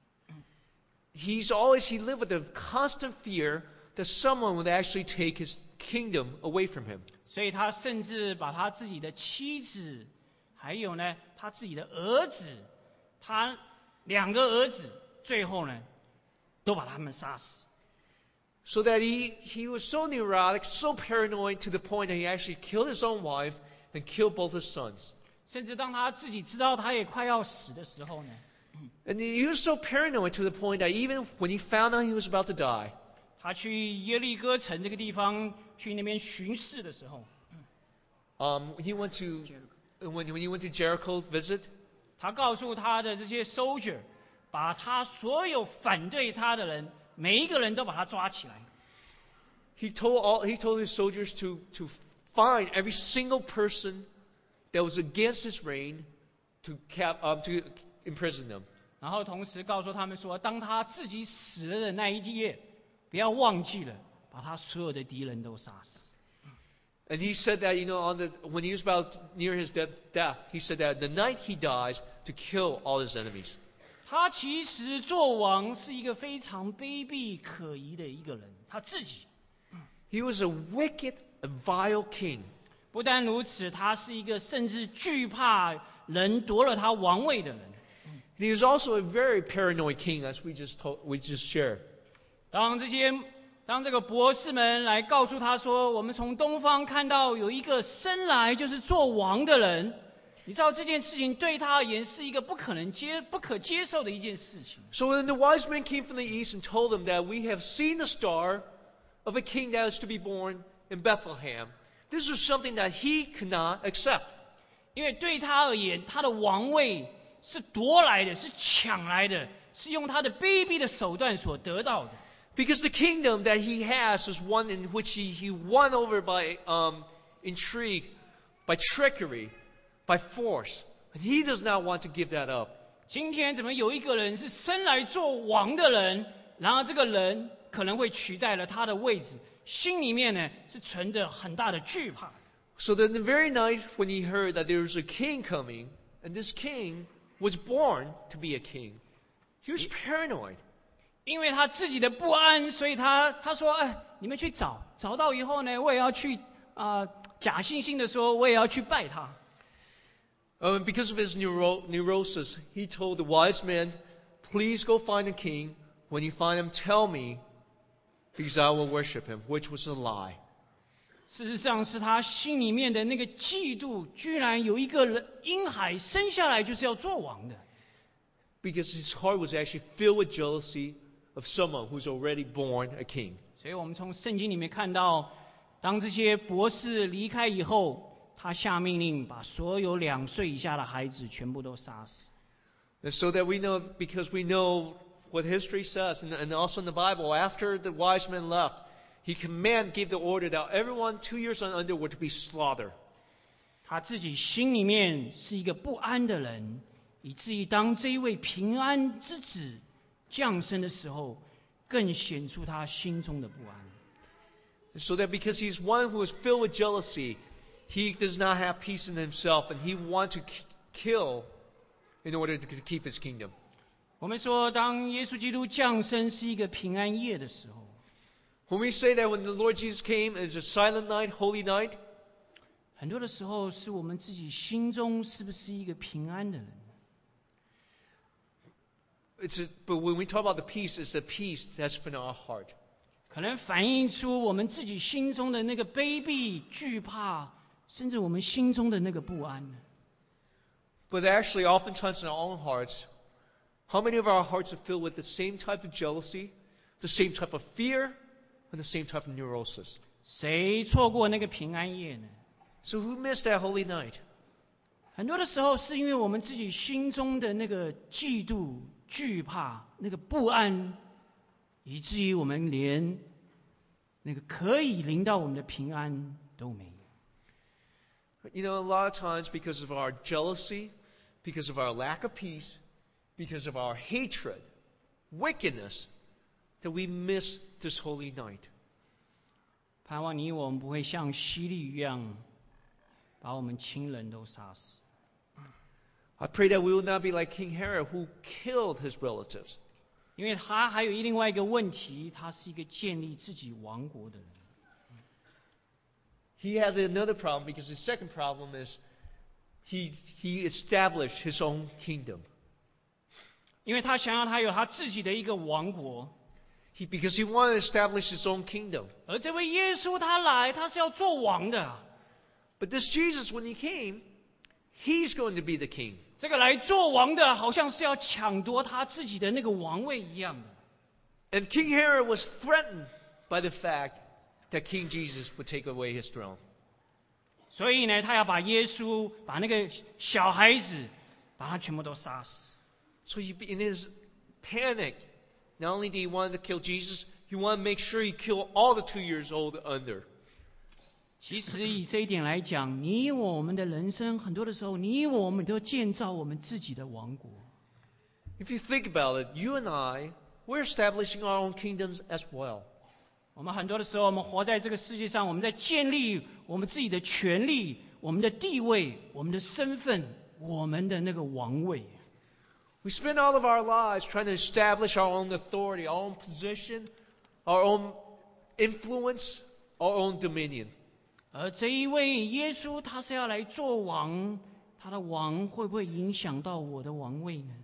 he lived with a constant fear that someone would actually take his kingdom away from him. 所以他甚至把他自己的妻子，还有呢他自己的儿子，他2个儿子，最后呢都把他们杀死。 So that he was so neurotic, so paranoid to the point that he actually killed his own wife and killed both his sons. 甚至当他自己知道他也快要死的时候呢， And he was so paranoid to the point that even when he found out he was about to die, 他去耶利哥城这个地方去那边巡视的时候， when he went to Jericho visit, 他告诉他的这些 soldier， 把他所有反对他的人，每一个人都把他抓起来。 he told his soldiers to find every single person that was against his reign to imprison them. 然后同时告诉他们说，当他自己死了的那一夜，不要忘记了把他所有的敌人都杀死。 And he said that, when he was about near his death, he said that the night he dies to kill all his enemies. 他其实做王是一个非常卑鄙可疑的一个人，他自己。 He was a wicked and vile king. 不但如此，他是一个甚至惧怕人夺了他王位的人。 He was also a very paranoid king, as we just shared. 当这个博士们来告诉他说，我们从东方看到有一个生来就是做王的人，你知道这件事情对他而言是一个不可接受的一件事情。 So when the wise men came from the east and told them that we have seen the star of a king that is to be born in Bethlehem, this was something that he could not accept. 因为对他而言，他的王位是夺来的，是抢来的，是用他的卑鄙的手段所得到的。 Because the kingdom that he has is one in which he won over by intrigue, by trickery, by force. And he does not want to give that up. 今天怎么有一个人是生来做王的人，然而这个人可能会取代了他的位置，心里面呢是存着很大的惧怕。 So then the very night when he heard that there was a king coming, and this king was born to be a king, he was paranoid. 因为他自己的不安，所以他说：“哎，你们去找到以后呢，我也要去假惺惺的说，我也要去拜他。” Because of his neurosis, he told the wise men, "Please go find a king. When you find him, tell me, because I will worship him," which was a lie. 事实上，是他心里面的那个嫉妒，居然有一个婴孩生下来就是要做王的。 Because his heart was actually filled with jealousy of someone who's already born a king. 所以我们从圣经里面看到，当这些博士离开以后，他下命令把所有2岁以下的孩子全部都杀死。 And so that we know, because we know what history says, and also in the Bible, after the wise men left, he gave the order that everyone 2 years and under were to be slaughtered. 他自己心里面是一个不安的人，以至于当这一位平安之子降生的时候，更显出他心中的不安。 So that because he's one who is filled with jealousy, he does not have peace in himself, and he wants to kill in order to keep his kingdom. 我们说，当耶稣基督降生是一个平安夜的时候， When we say that when the Lord Jesus came, it's a silent night, holy night, 很多的时候是我们自己心中是不是一个平安的人？ but when we talk about the peace, it's the peace that's in our heart. 可能反映出我们自己心中的那个卑鄙、惧怕，甚至我们心中的那个不安。 But actually, oftentimes in our own hearts, how many of our hearts are filled with the same type of jealousy, the same type of fear, and the same type of neurosis? 谁错过那个平安夜呢？ So who missed that holy night? 很多的时候是因为我们自己心中的那个嫉妒、惧怕、那个不安，以至于我们连那个可以临到我们的平安都没有。 A lot of times because of our jealousy, because of our lack of peace, because of our hatred, wickedness, that we miss this holy night. 盼望你我们不会像希律一样，把我们亲人都杀死。 I pray that we will not be like King Herod, who killed his relatives. 因为他还有另外一个问题，他是一个建立自己王国的人。 He had another problem because his second problem is he established his own kingdom. 因为他想要他有他自己的一个王国。 Because he wanted to establish his own kingdom. 而这位耶稣他来，他是要做王的。 But this Jesus, when he came, he's going to be the king. 这个来做王的，好像是要抢夺他自己的那个王位一样的。 And King Herod was threatened by the fact that King Jesus would take away his throne. 所以呢，他要把耶稣，把那个小孩子，把他全部都杀死。 So in his panic, not only did he want to kill Jesus, he wanted to make sure he killed all the 2 years old under. 其实以这一点来讲，你我们的人生很多的时候，你我们都建造我们自己的王国。 If you think about it, you and I, we're establishing our own kingdoms as well. 我们很多的时候，我们活在这个世界上，我们在建立我们自己的权利、我们的地位、我们的身份、我们的那个王位。 We spend all of our lives trying to establish our own authority, our own position, our own influence, our own dominion. 而这一位耶稣，他是要来做王，他的王会不会影响到我的王位呢？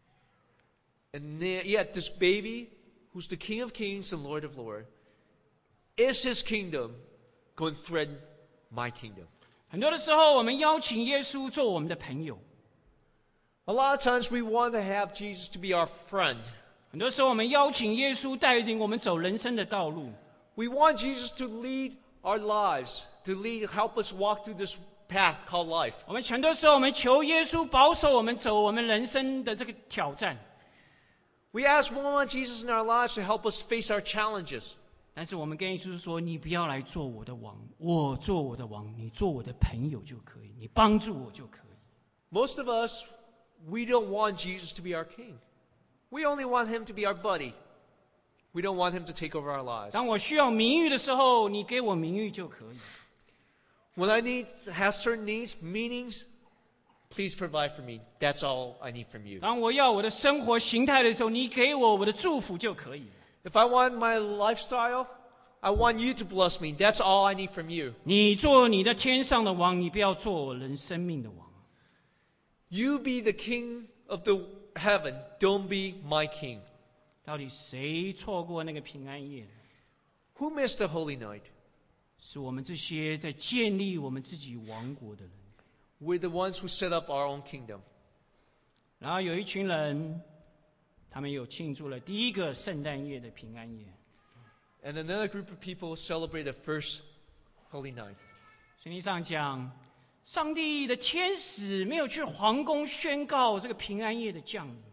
And yet this baby, who's the King of Kings and Lord of Lords, is his kingdom going to threaten my kingdom? 很多的时候，我们邀请耶稣做我们的朋友， A lot of times we want to have Jesus to be our friend. 很多时候我们邀请耶稣带领我们走人生的道路。 We want Jesus to lead our lives, help us walk through this path called life. 我们很多时候，我们求耶稣保守我们走我们人生的这个挑战。 We want Jesus in our lives to help us face our challenges. 但是我们跟耶稣说：“你不要来做我的王，我做我的王，你做我的朋友就可以，你帮助我就可以。” Most of us, we don't want Jesus to be our king. We only want him to be our buddy. We don't want him to take over our lives. 当我需要名誉的时候，你给我名誉就可以。 When I have certain needs, meanings, please provide for me. That's all I need from you. 当我要我的生活形态的时候，你给我的祝福就可以。 If I want my lifestyle, I want you to bless me. That's all I need from you. 你做你的天上的王，你不要做我人生命的王。 You be the king of the heaven. Don't be my king. 到底谁错过那个平安夜？ Who missed the holy night? 是我们这些在建立我们自己王国的人。 We're the ones who set up our own kingdom. 然后有一群人，他们有庆祝了第一个圣诞夜的平安夜。 And another group of people celebrate the first holy night. 圣经上讲，上帝的天使没有去皇宫宣告这个平安夜的降临。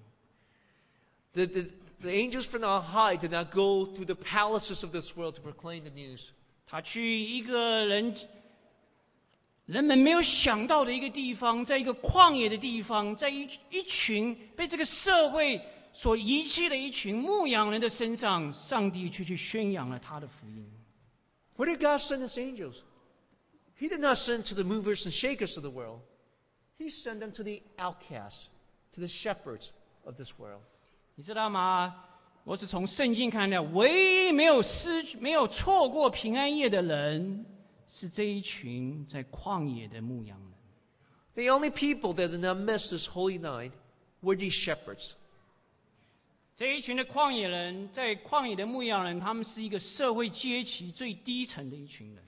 The angels from on high did not go to the palaces of this world to proclaim the news. 他去一个人们没有想到的一个地方，在一个旷野的地方，在一群被这个社会所遗弃的一群牧羊人的身上，上帝却去宣扬了他的福音。 Where did God send his angels? He did not send to the movers and shakers of the world. He sent them to the outcasts, to the shepherds of this world. 你知道吗？我是从圣经看到，唯一没有错过平安夜的人，是这一群在旷野的牧羊人。 The only people that did not miss this holy night were these shepherds. 这一群的旷野人，在旷野的牧羊人，他们是一个社会阶级最低层的一群人。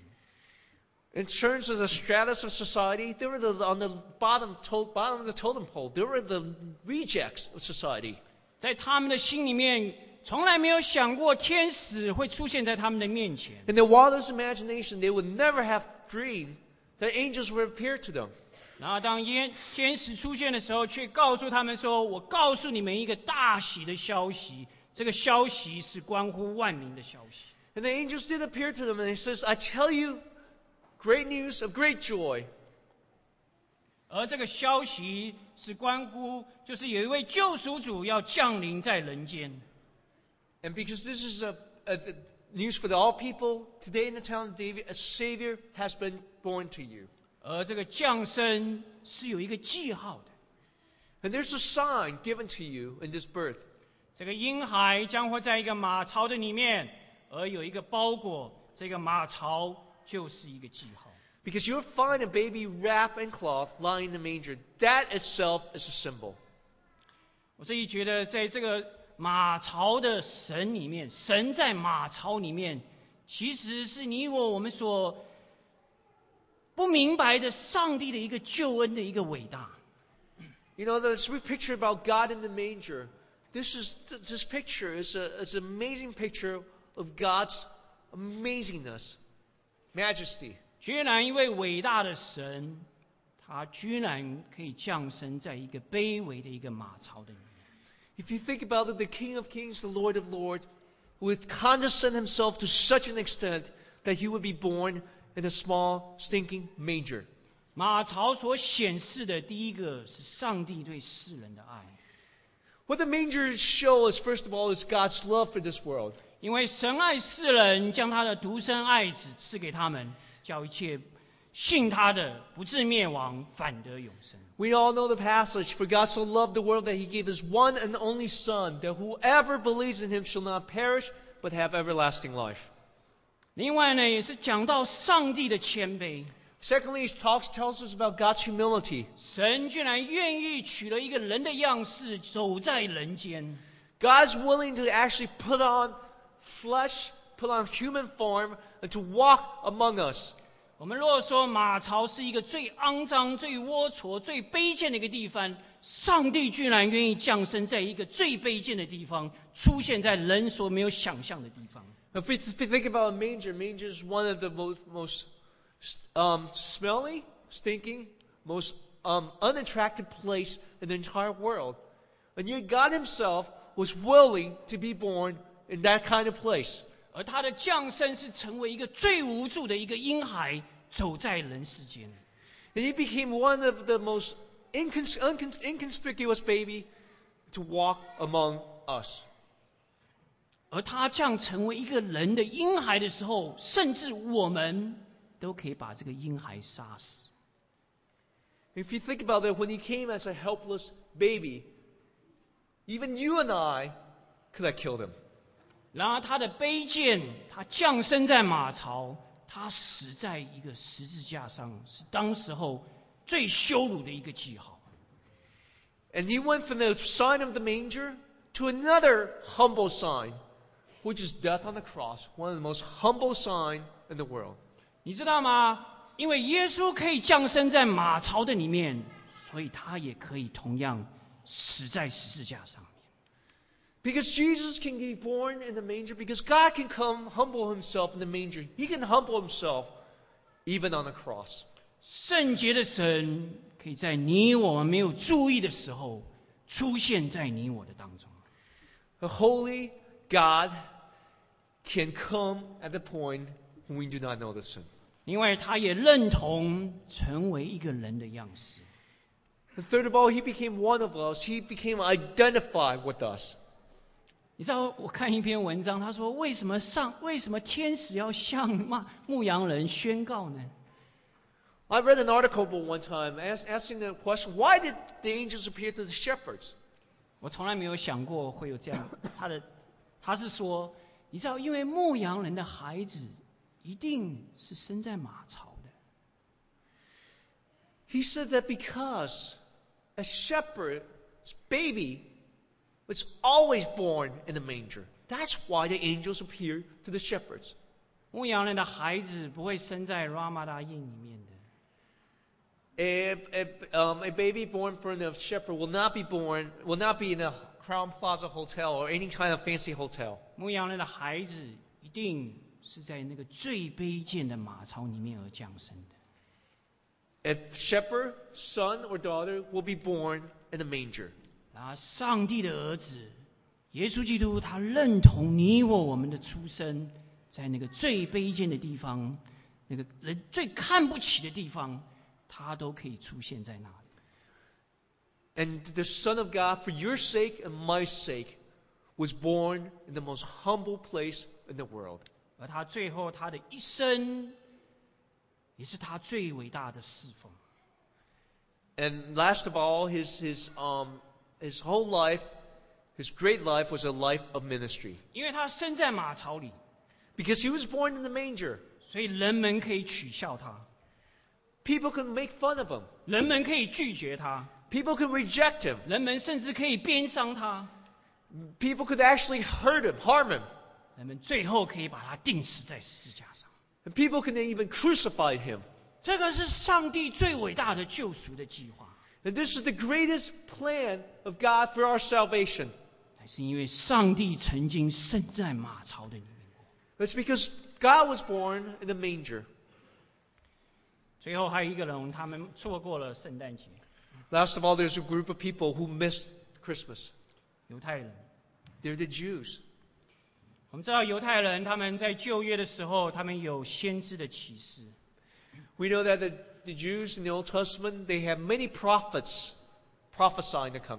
In terms of the stratus of society, they were on the bottom of the totem pole. They were the rejects of society. 在他们的心里面，从来没有想过天使会出现在他们的面前。 In their wildest imagination, they would never have dreamed that angels would appear to them. 然后当天使出现的时候，却告诉他们说：“我告诉你们一个大喜的消息，这个消息是关乎万民的消息。” And the angels did appear to them, and he says, I tell you, great news of great joy. 而这个消息是关乎，就是有一位救赎主要降临在人间。 And because this is a news for all people, today in the town of David, a Savior has been born to you. 而这个降生是有一个记号的， And there's a sign given to you in this birth. 这个婴孩将会在一个马槽的里面，而有一个包裹，这个马槽就是一个记号。 Because you'll find a baby wrapped in cloth lying in the manger. That itself is a symbol. 我自己觉得，在这个马槽的神里面，神在马槽里面，其实是你我们所不明白的上帝的一个救恩的一个伟大。 You know, the sweet picture about God in the manger. This picture is an amazing picture of God's amazingness, majesty. 居然一位伟大的神，他居然可以降生在一个卑微的一个马槽的里面。 If you think about it, the King of Kings, the Lord of Lords, would condescend himself to such an extent that he would be born in a small, stinking manger. 马槽所显示的第一个是上帝对世人的爱。 What the manger shows, first of all, is God's love for this world. 因为神爱世人，将他的独生爱子赐给他们，叫一切信他的不至灭亡，反得永生。 We all know the passage, For God so loved the world that he gave his one and only Son, that whoever believes in him shall not perish, but have everlasting life. 另外呢，也是讲到上帝的谦卑。 Secondly, it tells us about God's humility. 神居然愿意取了一个人的样式，走在人间。 God's willing to actually put on flesh, put on human form, and to walk among us. 我们若说马槽是一个最肮脏、最龌龊、最卑贱的一个地方，上帝居然愿意降生在一个最卑贱的地方，出现在人所没有想象的地方。 If we think about a manger, manger is one of the most smelly, stinking, most unattractive place in the entire world. And yet God himself was willing to be born in that kind of place. 而他的降生是成为一个最无助的一个婴孩，走在人世间。 And he became one of the most inconspicuous baby to walk among us. 而他这样成为一个人的婴孩的时候，甚至我们都可以把这个婴孩杀死。 If you think about it, when he came as a helpless baby, even you and I could have killed him. 然而他的卑贱，他降生在马槽，他死在一个十字架上，是当时候最羞辱的一个记号。 And he went from the sign of the manger to another humble sign, which is death on the cross, one of the most humble sign in the world. 你知道吗？因为耶稣可以降生在马槽的里面，所以他也可以同样死在十字架上面。 Because Jesus can be born in the manger, because God can come humble himself in the manger. He can humble himself even on the cross. 圣洁的神可以在你我们没有注意的时候，出现在你我的当中。 The holy God can come at the point when we do not notice him. 因为他也认同成为一个人的样式。 And third of all, he became one of us. He became identified with us. 你知道我看一篇文章，他说为什么天使要向牧羊人宣告呢？ I read an article one time asking the question, why did the angels appear to the shepherds? 我从来没有想过会有这样。他是说，你知道，因为牧羊人的孩子一定是生在马槽的。 He said that because a shepherd's baby was always born in a manger. That's why the angels appeared to the shepherds. 牧羊人的孩子不会生在 Ramada Inn 里面的。 A baby born from a shepherd will not be in a Crown Plaza hotel or any kind of fancy hotel. 牧羊人的孩子一定是在那个最卑贱的马槽里面而降生的。 A shepherd, son or daughter, will be born in a manger. 然而，上帝的儿子耶稣基督，他认同你我们的出生，在那个最卑贱的地方，那个人最看不起的地方，他都可以出现在那里。 And the Son of God, for your sake and my sake, was born in the most humble place in the world. 而他最后他的一生，也是他最伟大的侍奉。 And last of all, his whole life, his great life was a life of ministry. 因为他生在马槽里， Because he was born in the manger. 所以人们可以取笑他， People could make fun of him. 人们可以拒绝他， People could reject him. 人们甚至可以鞭伤他， People could actually hurt him, harm him. 人们最后可以把他钉死在十字架上。 And people could even crucify him. 这个是上帝最伟大的救赎的计划。 And this is the greatest plan of God for our salvation. 乃是因为上帝曾经生在马槽的里面过。 It's because God was born in a manger. 最后还有一个人，他们错过了圣诞节。 Last of all, there's a group of people who missed Christmas. 犹太人， They're the Jews. 我们知道犹太人他们在旧约的时候，他们有先知的启示。 We know that the Jews in the Old Testament, they have many prophets prophesying the coming.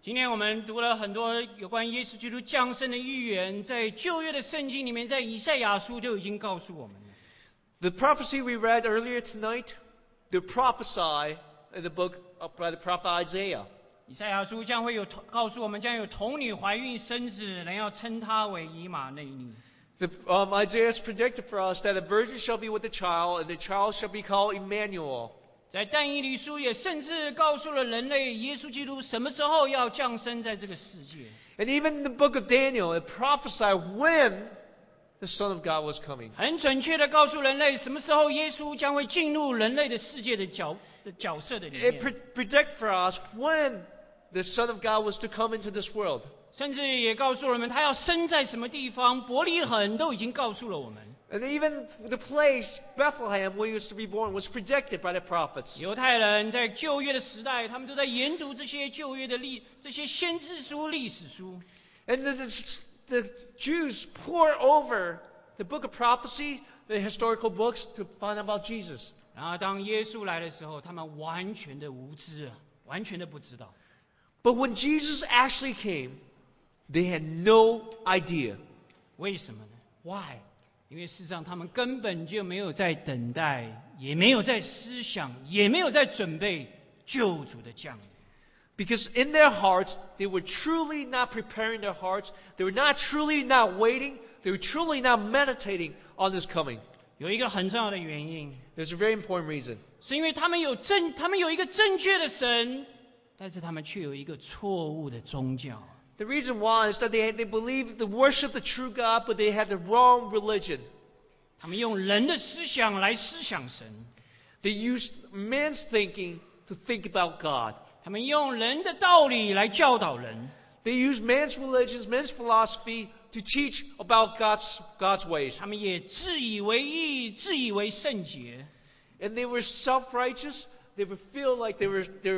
今天我们读了很多有关耶稣基督降生的预言，在旧约的圣经里面，在以赛亚书就已经告诉我们了。 The prophecy we read earlier tonight, they prophesy in the book by the prophet Isaiah. 以赛亚书将会告诉我们，将有童女怀孕生子，人要称他为以马内利。 Isaiah has predicted for us that a virgin shall be with the child, and the child shall be called Emmanuel. 在但以理书也甚至告诉了人类，耶稣基督什么时候要降生在这个世界。 And even in the book of Daniel, it prophesied when the Son of God was coming. 很准确的告诉人类，什么时候耶稣将会进入人类的世界的角色的里 It 面。 predicted for us when the Son of God was to come into this world. 甚至也告诉了我们，他要生在什么地方，伯利恒都已经告诉了我们。 And even the place, Bethlehem, where he was to be born, was predicted by the prophets. 犹太人在旧约的时代，他们都在研读这些旧约的这些先知书、历史书。 And the Jews pour over the book of prophecy, the historical books, to find out about Jesus. 然后当耶稣来的时候，他们完全的无知啊，完全的不知道。 But when Jesus actually came, they had no idea. 为什么呢？ Why? 因为事实上他们根本就没有在等待，也没有在思想，也没有在准备救主的降临。 Because in their hearts, they were truly not preparing their hearts. They were not truly not waiting. They were truly not meditating on His coming. 有一个很重要的原因， There's a very important reason. 是因为他们有一个正确的神，但是他们却有一个错误的宗教。 The reason why is that they believed they worship the true God, but they had the wrong religion. 他们用人的思想来思想神， They used man's thinking to think about God. 他们用人的道理来教导人， They used man's religions, man's philosophy to teach about God's ways. 他们也自以为义，自以为圣洁。 And they were self-righteous. They would feel like they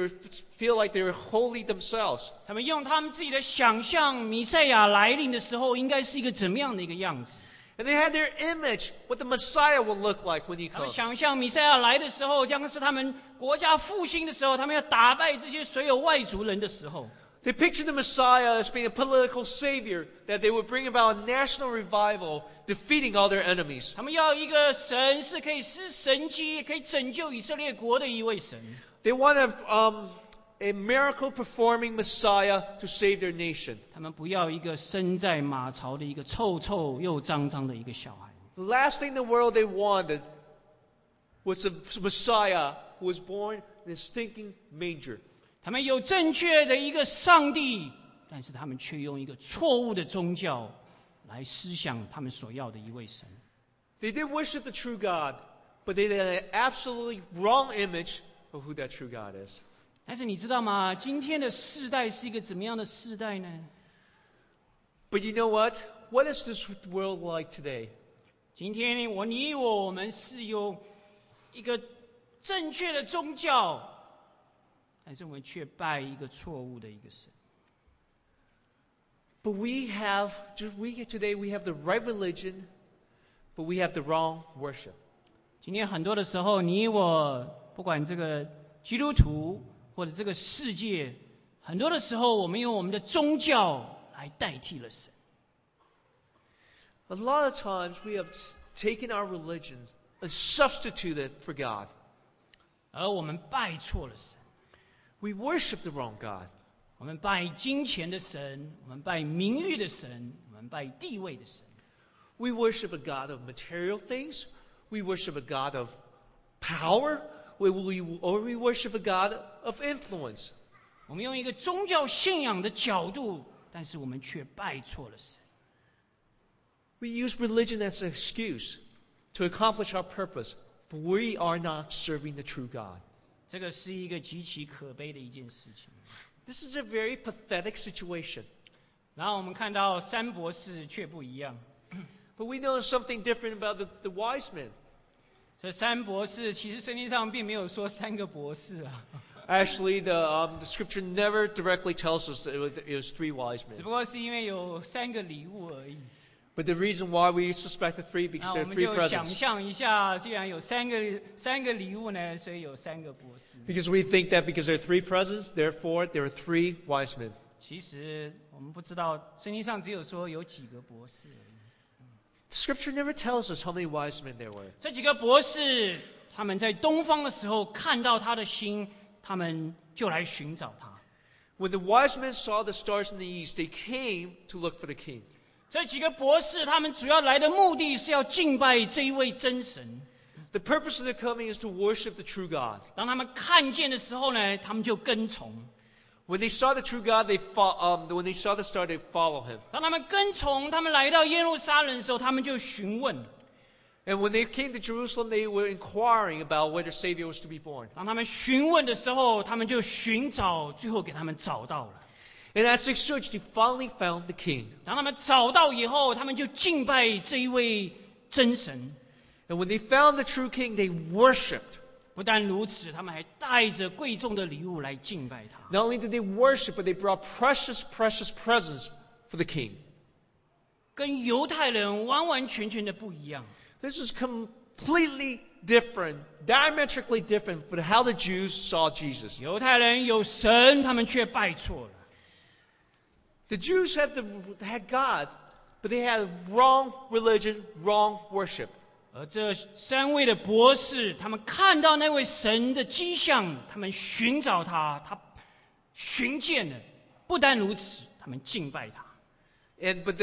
were holy themselves. 他们用他们自己的想象，弥赛亚来临的时候应该是一个怎么样的一个样子？ And they had their image, what the Messiah will look like when He 他们 comes. 想象弥赛亚来的时候，将是他们国家复兴的时候，他们要打败这些所有外族人的时候。 They pictured the Messiah as being a political savior, that they would bring about a national revival, defeating all their enemies. 他们要一个神是可以施神迹，可以拯救以色列国的一位神。 They wanted a miracle-performing Messiah to save their nation. 他们不要一个生在马槽的一个臭臭又脏脏的一个小孩。 The last thing in the world they wanted was a Messiah who was born in a stinking manger. 他们有正确的一个上帝，但是他们却用一个错误的宗教来思想他们所要的一位神。 They did worship the true God, but they had an absolutely wrong image of who that true God is. 但是你知道吗？今天的世代是一个怎么样的世代呢？ But you know what? What is this world like today? 今天你我们是有一个正确的宗教，但是我们却拜一个错误的一个神。 But today we have the right religion, but we have the wrong worship. 今天很多的时候，你我不管这个基督徒或者这个世界，很多的时候我们用我们的宗教来代替了神。 A lot of times we have taken our religion and substituted it for God. 而我们拜错了神， We worship the wrong God. 我们拜金钱的神，我们拜名誉的神，我们拜地位的神。 We worship a God of material things. We worship a God of power. Or we worship a God of influence. 我们用一个宗教信仰的角度，但是我们却拜错了神。 We use religion as an excuse to accomplish our purpose, but we are not serving the true God. 这个是一个极其可悲的一件事情。 This is a very pathetic situation. 然后我们看到三博士却不一样。 But we know something different about the wise men. 这三博士其实圣经上并没有说三个博士啊， Actually, the scripture never directly tells us that it was three wise 只 men. 不过是因为有三个礼物而已。 But the reason why we suspect the three 那 because 我 there are 们 three 就想 presents. 象一下，既然有三个礼物呢，所以有三个博士。 Because we think that because there are three presents, therefore there are three wise men. 其实我们不知道，圣经上只有说有几个博士而已。 Scripture never tells us how many wise men there were. 这几个博士，他们在东方的时候看到他的星，他们就来寻找他。 When the wise men saw the stars in the east, they came to look for the king. 这几个博士，他们主要来的目的是要敬拜这一位真神。 The purpose of their coming is to worship the true God. 当他们看见的时候呢，他们就跟从。 When they saw the true God, when they saw the star, they follow him. 当他们跟从，他们来到耶路撒冷的时候，他们就询问。 And when they came to Jerusalem, they were inquiring about where the Savior was to be born. 当他们询问的时候，他们就寻找，最后给他们找到了。 And as they searched, they finally found the king. 当他们找到以后，他们就敬拜这一位真神。 And when they found the true king, they worshipped. 不但如此，他们还带着贵重的礼物来敬拜他。 Not only did they worship, but they brought precious, precious presents for the king. 跟犹太人完完全全的不一样。 This is completely different, diametrically different from how the Jews saw Jesus. 犹太人有神，他们却拜错了。 The Jews had God, but they had wrong religion, wrong worship. 而这三位的博士，他们看到那位神的迹象，他们寻找他，他寻见了。不但如此，他们敬拜他。 But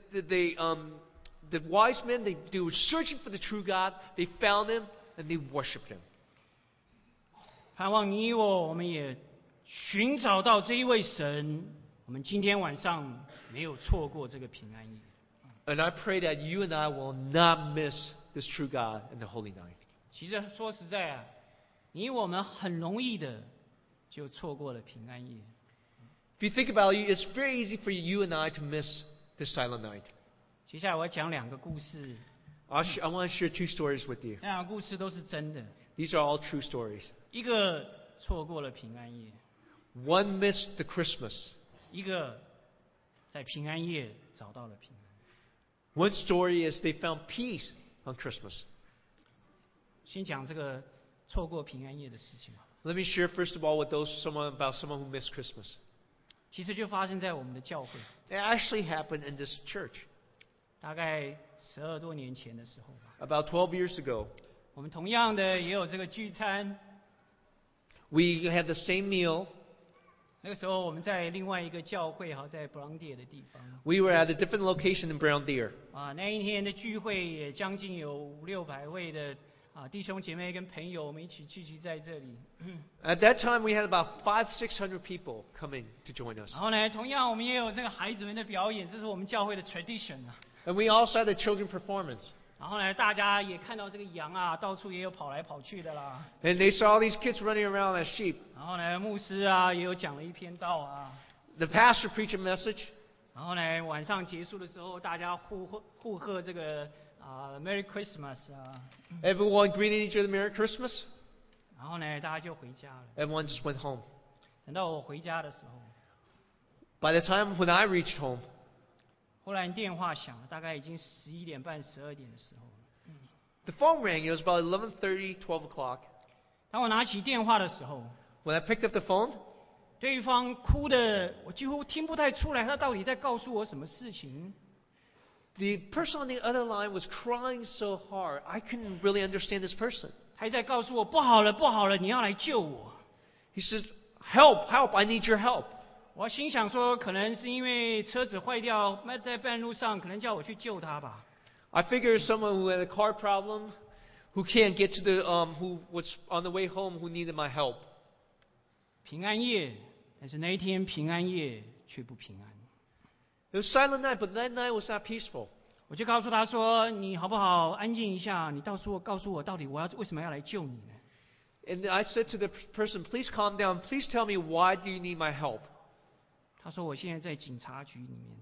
the wise men, they were searching for the true God. They found him and they worshipped him. 盼望你我们也寻找到这一位神。我们今天晚上没有错过这个平安夜。 And I pray that you and I will not miss this true God in the holy night. 其实说实在啊，你我们很容易的就错过了平安夜。 If you think about it, it's very easy for you and I to miss this silent night. 接下来我要讲两个故事， I want to share two stories with you. 那两个故事都是真的。 These are all true stories. 一个错过了平安夜， One missed the Christmas. 一个在平安夜找到了平安。 One story is they found peace on Christmas. 先讲这个错过平安夜的事情吧。 Let me share first of all with someone who missed Christmas. 其实就发生在我们的教会， It actually happened in this church 大概12多年前的时候吧。 about 12 years ago. 我们同样的也有这个聚餐， We had the same meal. 那个时候我们在另外一个教会，好在 Browndeer 的地方。 We were at a different location in Brown Deer. 那一天的聚会也将近有500-600位的弟兄姐妹跟朋友，我们一起聚集在这里。 At that time, we had about 500-600 people coming to join us. 然后呢，同样我们也有这个孩子们的表演，这是我们教会的 tradition 啊。 And we also had a children performance. 然后呢，大家也看到这个羊啊，到处也有跑来跑去的啦。 And they saw these kids running around as sheep. 然后呢，牧师啊也有讲了一篇道啊。 The pastor preached a message. 然后呢，晚上结束的时候，大家互贺这个Merry Christmas 啊。 Everyone greeted each other Merry Christmas. 然后呢，大家就回家了。 Everyone just went home. 等到我回家的时候， By the time when I reached home, 忽然电话响了，大概已经11点半、12点的时候了。 the phone rang. It was about 11:30, 12 o'clock. 当我拿起电话的时候， When I picked up the phone, 对方哭的，我几乎听不太出来他到底在告诉我什么事情。 the person on the other line was crying so hard, I couldn't really understand this person. 他在告诉我不好了，不好了，你要来救我。 He says, "Help, help, I need your help." 我心想说，可能是因为车子坏掉，在半路上，可能叫我去救他吧。 I figured someone who had a car problem, who can't get to who was on the way home, who needed my help. 平安夜，但是那一天平安夜却不平安。 It was silent night, but that night was not peaceful. 我就告诉他说：“你好不好安静一下？你告诉我到底为什么要来救你呢？” And I said to the person, "Please calm down. Please tell me why do you need my help?" 他说：“我现在在警察局里面，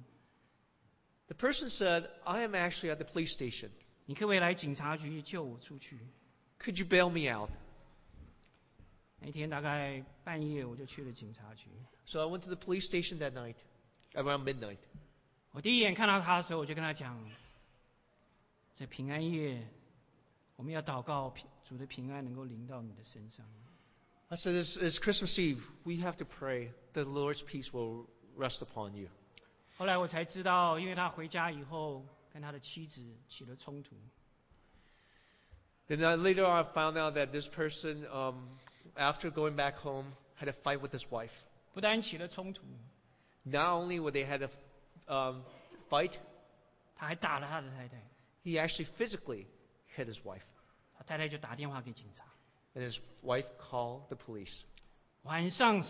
The person said, "I am actually at the police station. 你可不可以来警察局救我出去 Could you bail me out?" 那天大概半夜我就去了警察局。 So I went to the police station that night, around midnight. 我第一眼看到他的时候，我就跟他讲：在平安夜，我们要祷告主的平安能够临到你的身上。 I said, it's Christmas Eve. We have to pray that the Lord's peace will rest upon you. 后来我才知道，因为他回家以后跟他的妻子起了冲突， Then later on, I found out that this person, after going back home, had a fight with his wife. 不但起了冲突， Not only would they had a fight, 他还打了他的太太， he actually physically hit his wife. 他太太就打电话给警察。 And his wife called the police. 晚上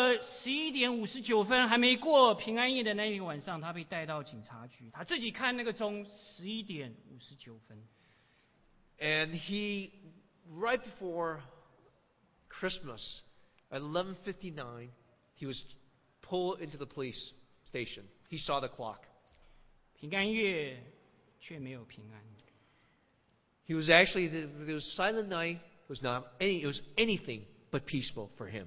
11:59还没过平安夜的那天晚上，他被带到警察局，他自己看那个钟，11:59。 And he, right before Christmas, at 11:59, he was pulled into the police station. He saw the clock. 平安夜却没有平安。 He was actually, the silent night was not any, it was anything but peaceful for him.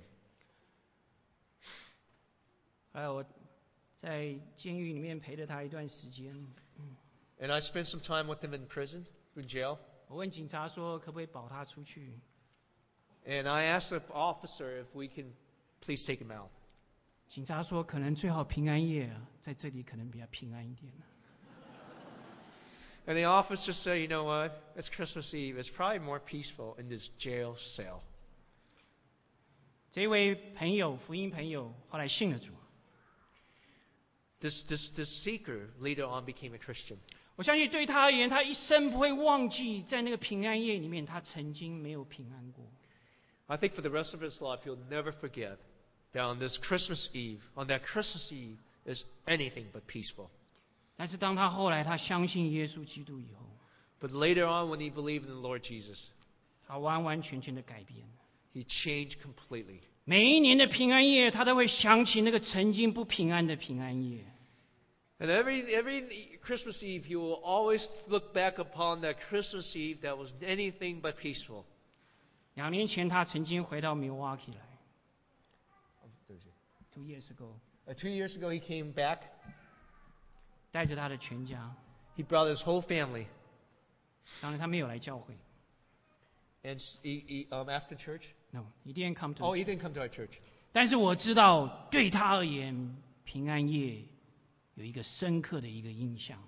后来我在监狱里面陪了他一段时间， And I spent some time with him in prison, in jail. 我问警察说可不可以保他出去， And I asked the officer if we can please take him out. 警察说可能最好平安夜在这里可能比较平安一点。 And the officer said, you know what? It's Christmas Eve. It's probably more peaceful in this jail cell. 这位朋友，福音朋友，后来信了主。 This seeker later on became a Christian. 我相信对他而言，他一生不会忘记，在那个平安夜里面，他曾经没有平安过。 I think for the rest of his life, he'll never forget that on this Christmas Eve, on that Christmas Eve, is anything but peaceful. 但是当他后来他相信耶稣基督以后， But later on, when he believed in the Lord Jesus, 他完完全全的改变。 he changed completely. 每一年的平安夜，他都会想起那个曾经不平安的平安夜。 And every Christmas Eve, he will always look back upon that Christmas Eve that was anything but peaceful. 2年前，他曾经回到 Milwaukee 来。2 years ago， 2 years ago, he came back. 带着他的全家。 He brought his whole family. 当然，他没有来教会。 And after church? No, he didn't come to. Oh, he didn't come to our church. 但是我知道，对他而言，平安夜有一个深刻的一个印象。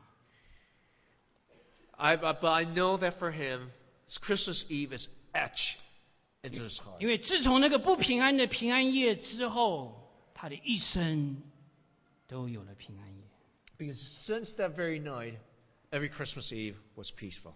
But I know that for him, Christmas Eve is etched into his heart. 因为自从那个不平安的平安夜之后，他的一生都有了平安夜。 Because since that very night, every Christmas Eve was peaceful.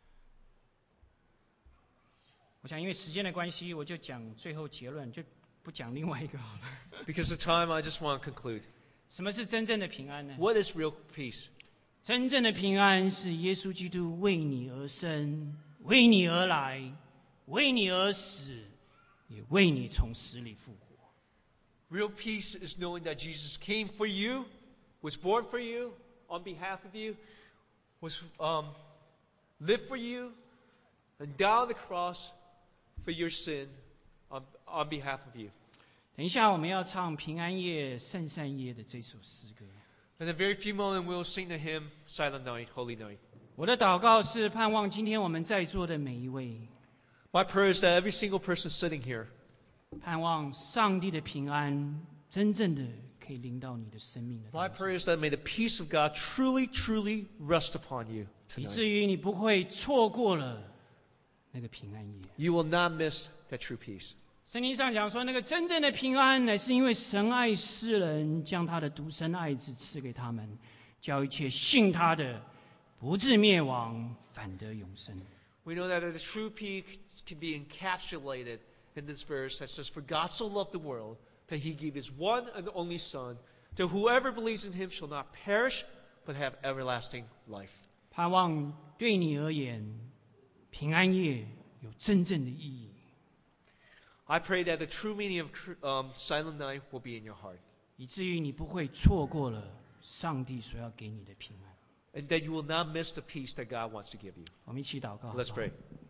我想，因为时间的关系，我就讲最后结论，就不讲另外一个好了。 Because of time, I just want to conclude. 什么是真正的平安呢？ What is real peace? 真正的平安是耶稣基督为你而生，为你而来，为你而死，也为你从死里复活。 Real peace is knowing that Jesus came for you, was born for you, on behalf of you, was lived for you, and died on the cross for your sin on behalf of you. 等一下，我们要唱平安夜、圣善夜的这首诗歌。 In a very few moments, we'll sing the hymn, Silent Night, Holy Night. 我的祷告是盼望今天我们在座的每一位， My prayer is that every single person sitting here, 盼望上帝的平安真正的可以临到你的生命的 my 当中， prayer is that may the peace of God truly, truly rest upon you 以 tonight. 至于你不会错过了那个平安夜。 You will not miss that true peace. 圣经上讲说，那个真正的平安，乃是因为神爱世人，将他的独生爱子赐给他们，叫一切信他的不至灭亡，反得永生。 We know that the true peace can be encapsulated in this verse that says, For God so loved the world that he gave his one and only Son, that whoever believes in him shall not perish, but have everlasting life. 盼望对你而言，平安夜有真正的意义。 I pray that the true meaning of Silent Night will be in your heart, 以至于你不会错过了上帝所要给你的平安。 and that you will not miss the peace that God wants to give you. 我们一起祷告。 Let's pray.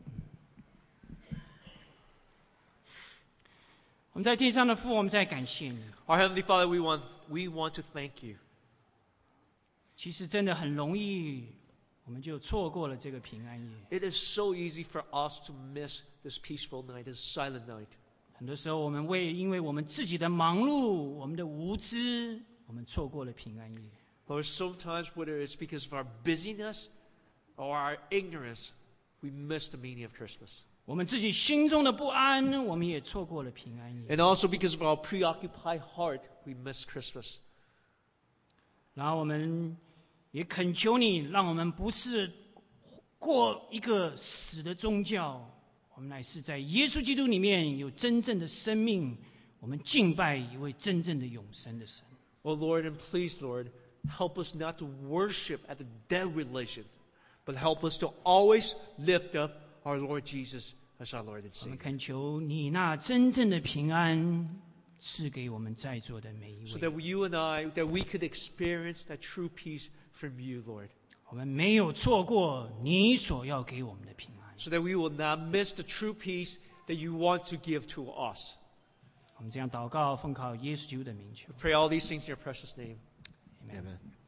我们在地上的父，我们在感谢你。 Our Heavenly Father, we want to thank you. 其实真的很容易，我们就错过了这个平安夜。 It is so easy for us to miss this peaceful night, this silent night. 很多时候，我们因为我们自己的忙碌、我们的无知、我们错过了平安夜。 Lord, sometimes whether it's because of our busyness or our ignorance, we miss the meaning of Christmas. 我们自己心中的不安，我们也错过了平安夜。 And also because of our preoccupied heart, we miss Christmas. 然后我们也恳求你，让我们不是过一个死的宗教，我们乃是在耶稣基督里面有真正的生命，我们敬拜一位真正的永生的神。 Oh Lord, and please, Lord, help us not to worship at the dead religion, but help us to always lift up our Lord Jesus as our Lord and 我们 Savior. 恳求你那真正的平安赐给我们在座的每一 So 位。 that you and I, that we could experience that true peace from you, Lord. 我们没有错过你所要给我们的平安。 So that we will not miss the true peace that you want to give to us. 我们这样祷告，奉靠耶稣基督的名求。 We pray all these things in your precious name. Amen. Amen.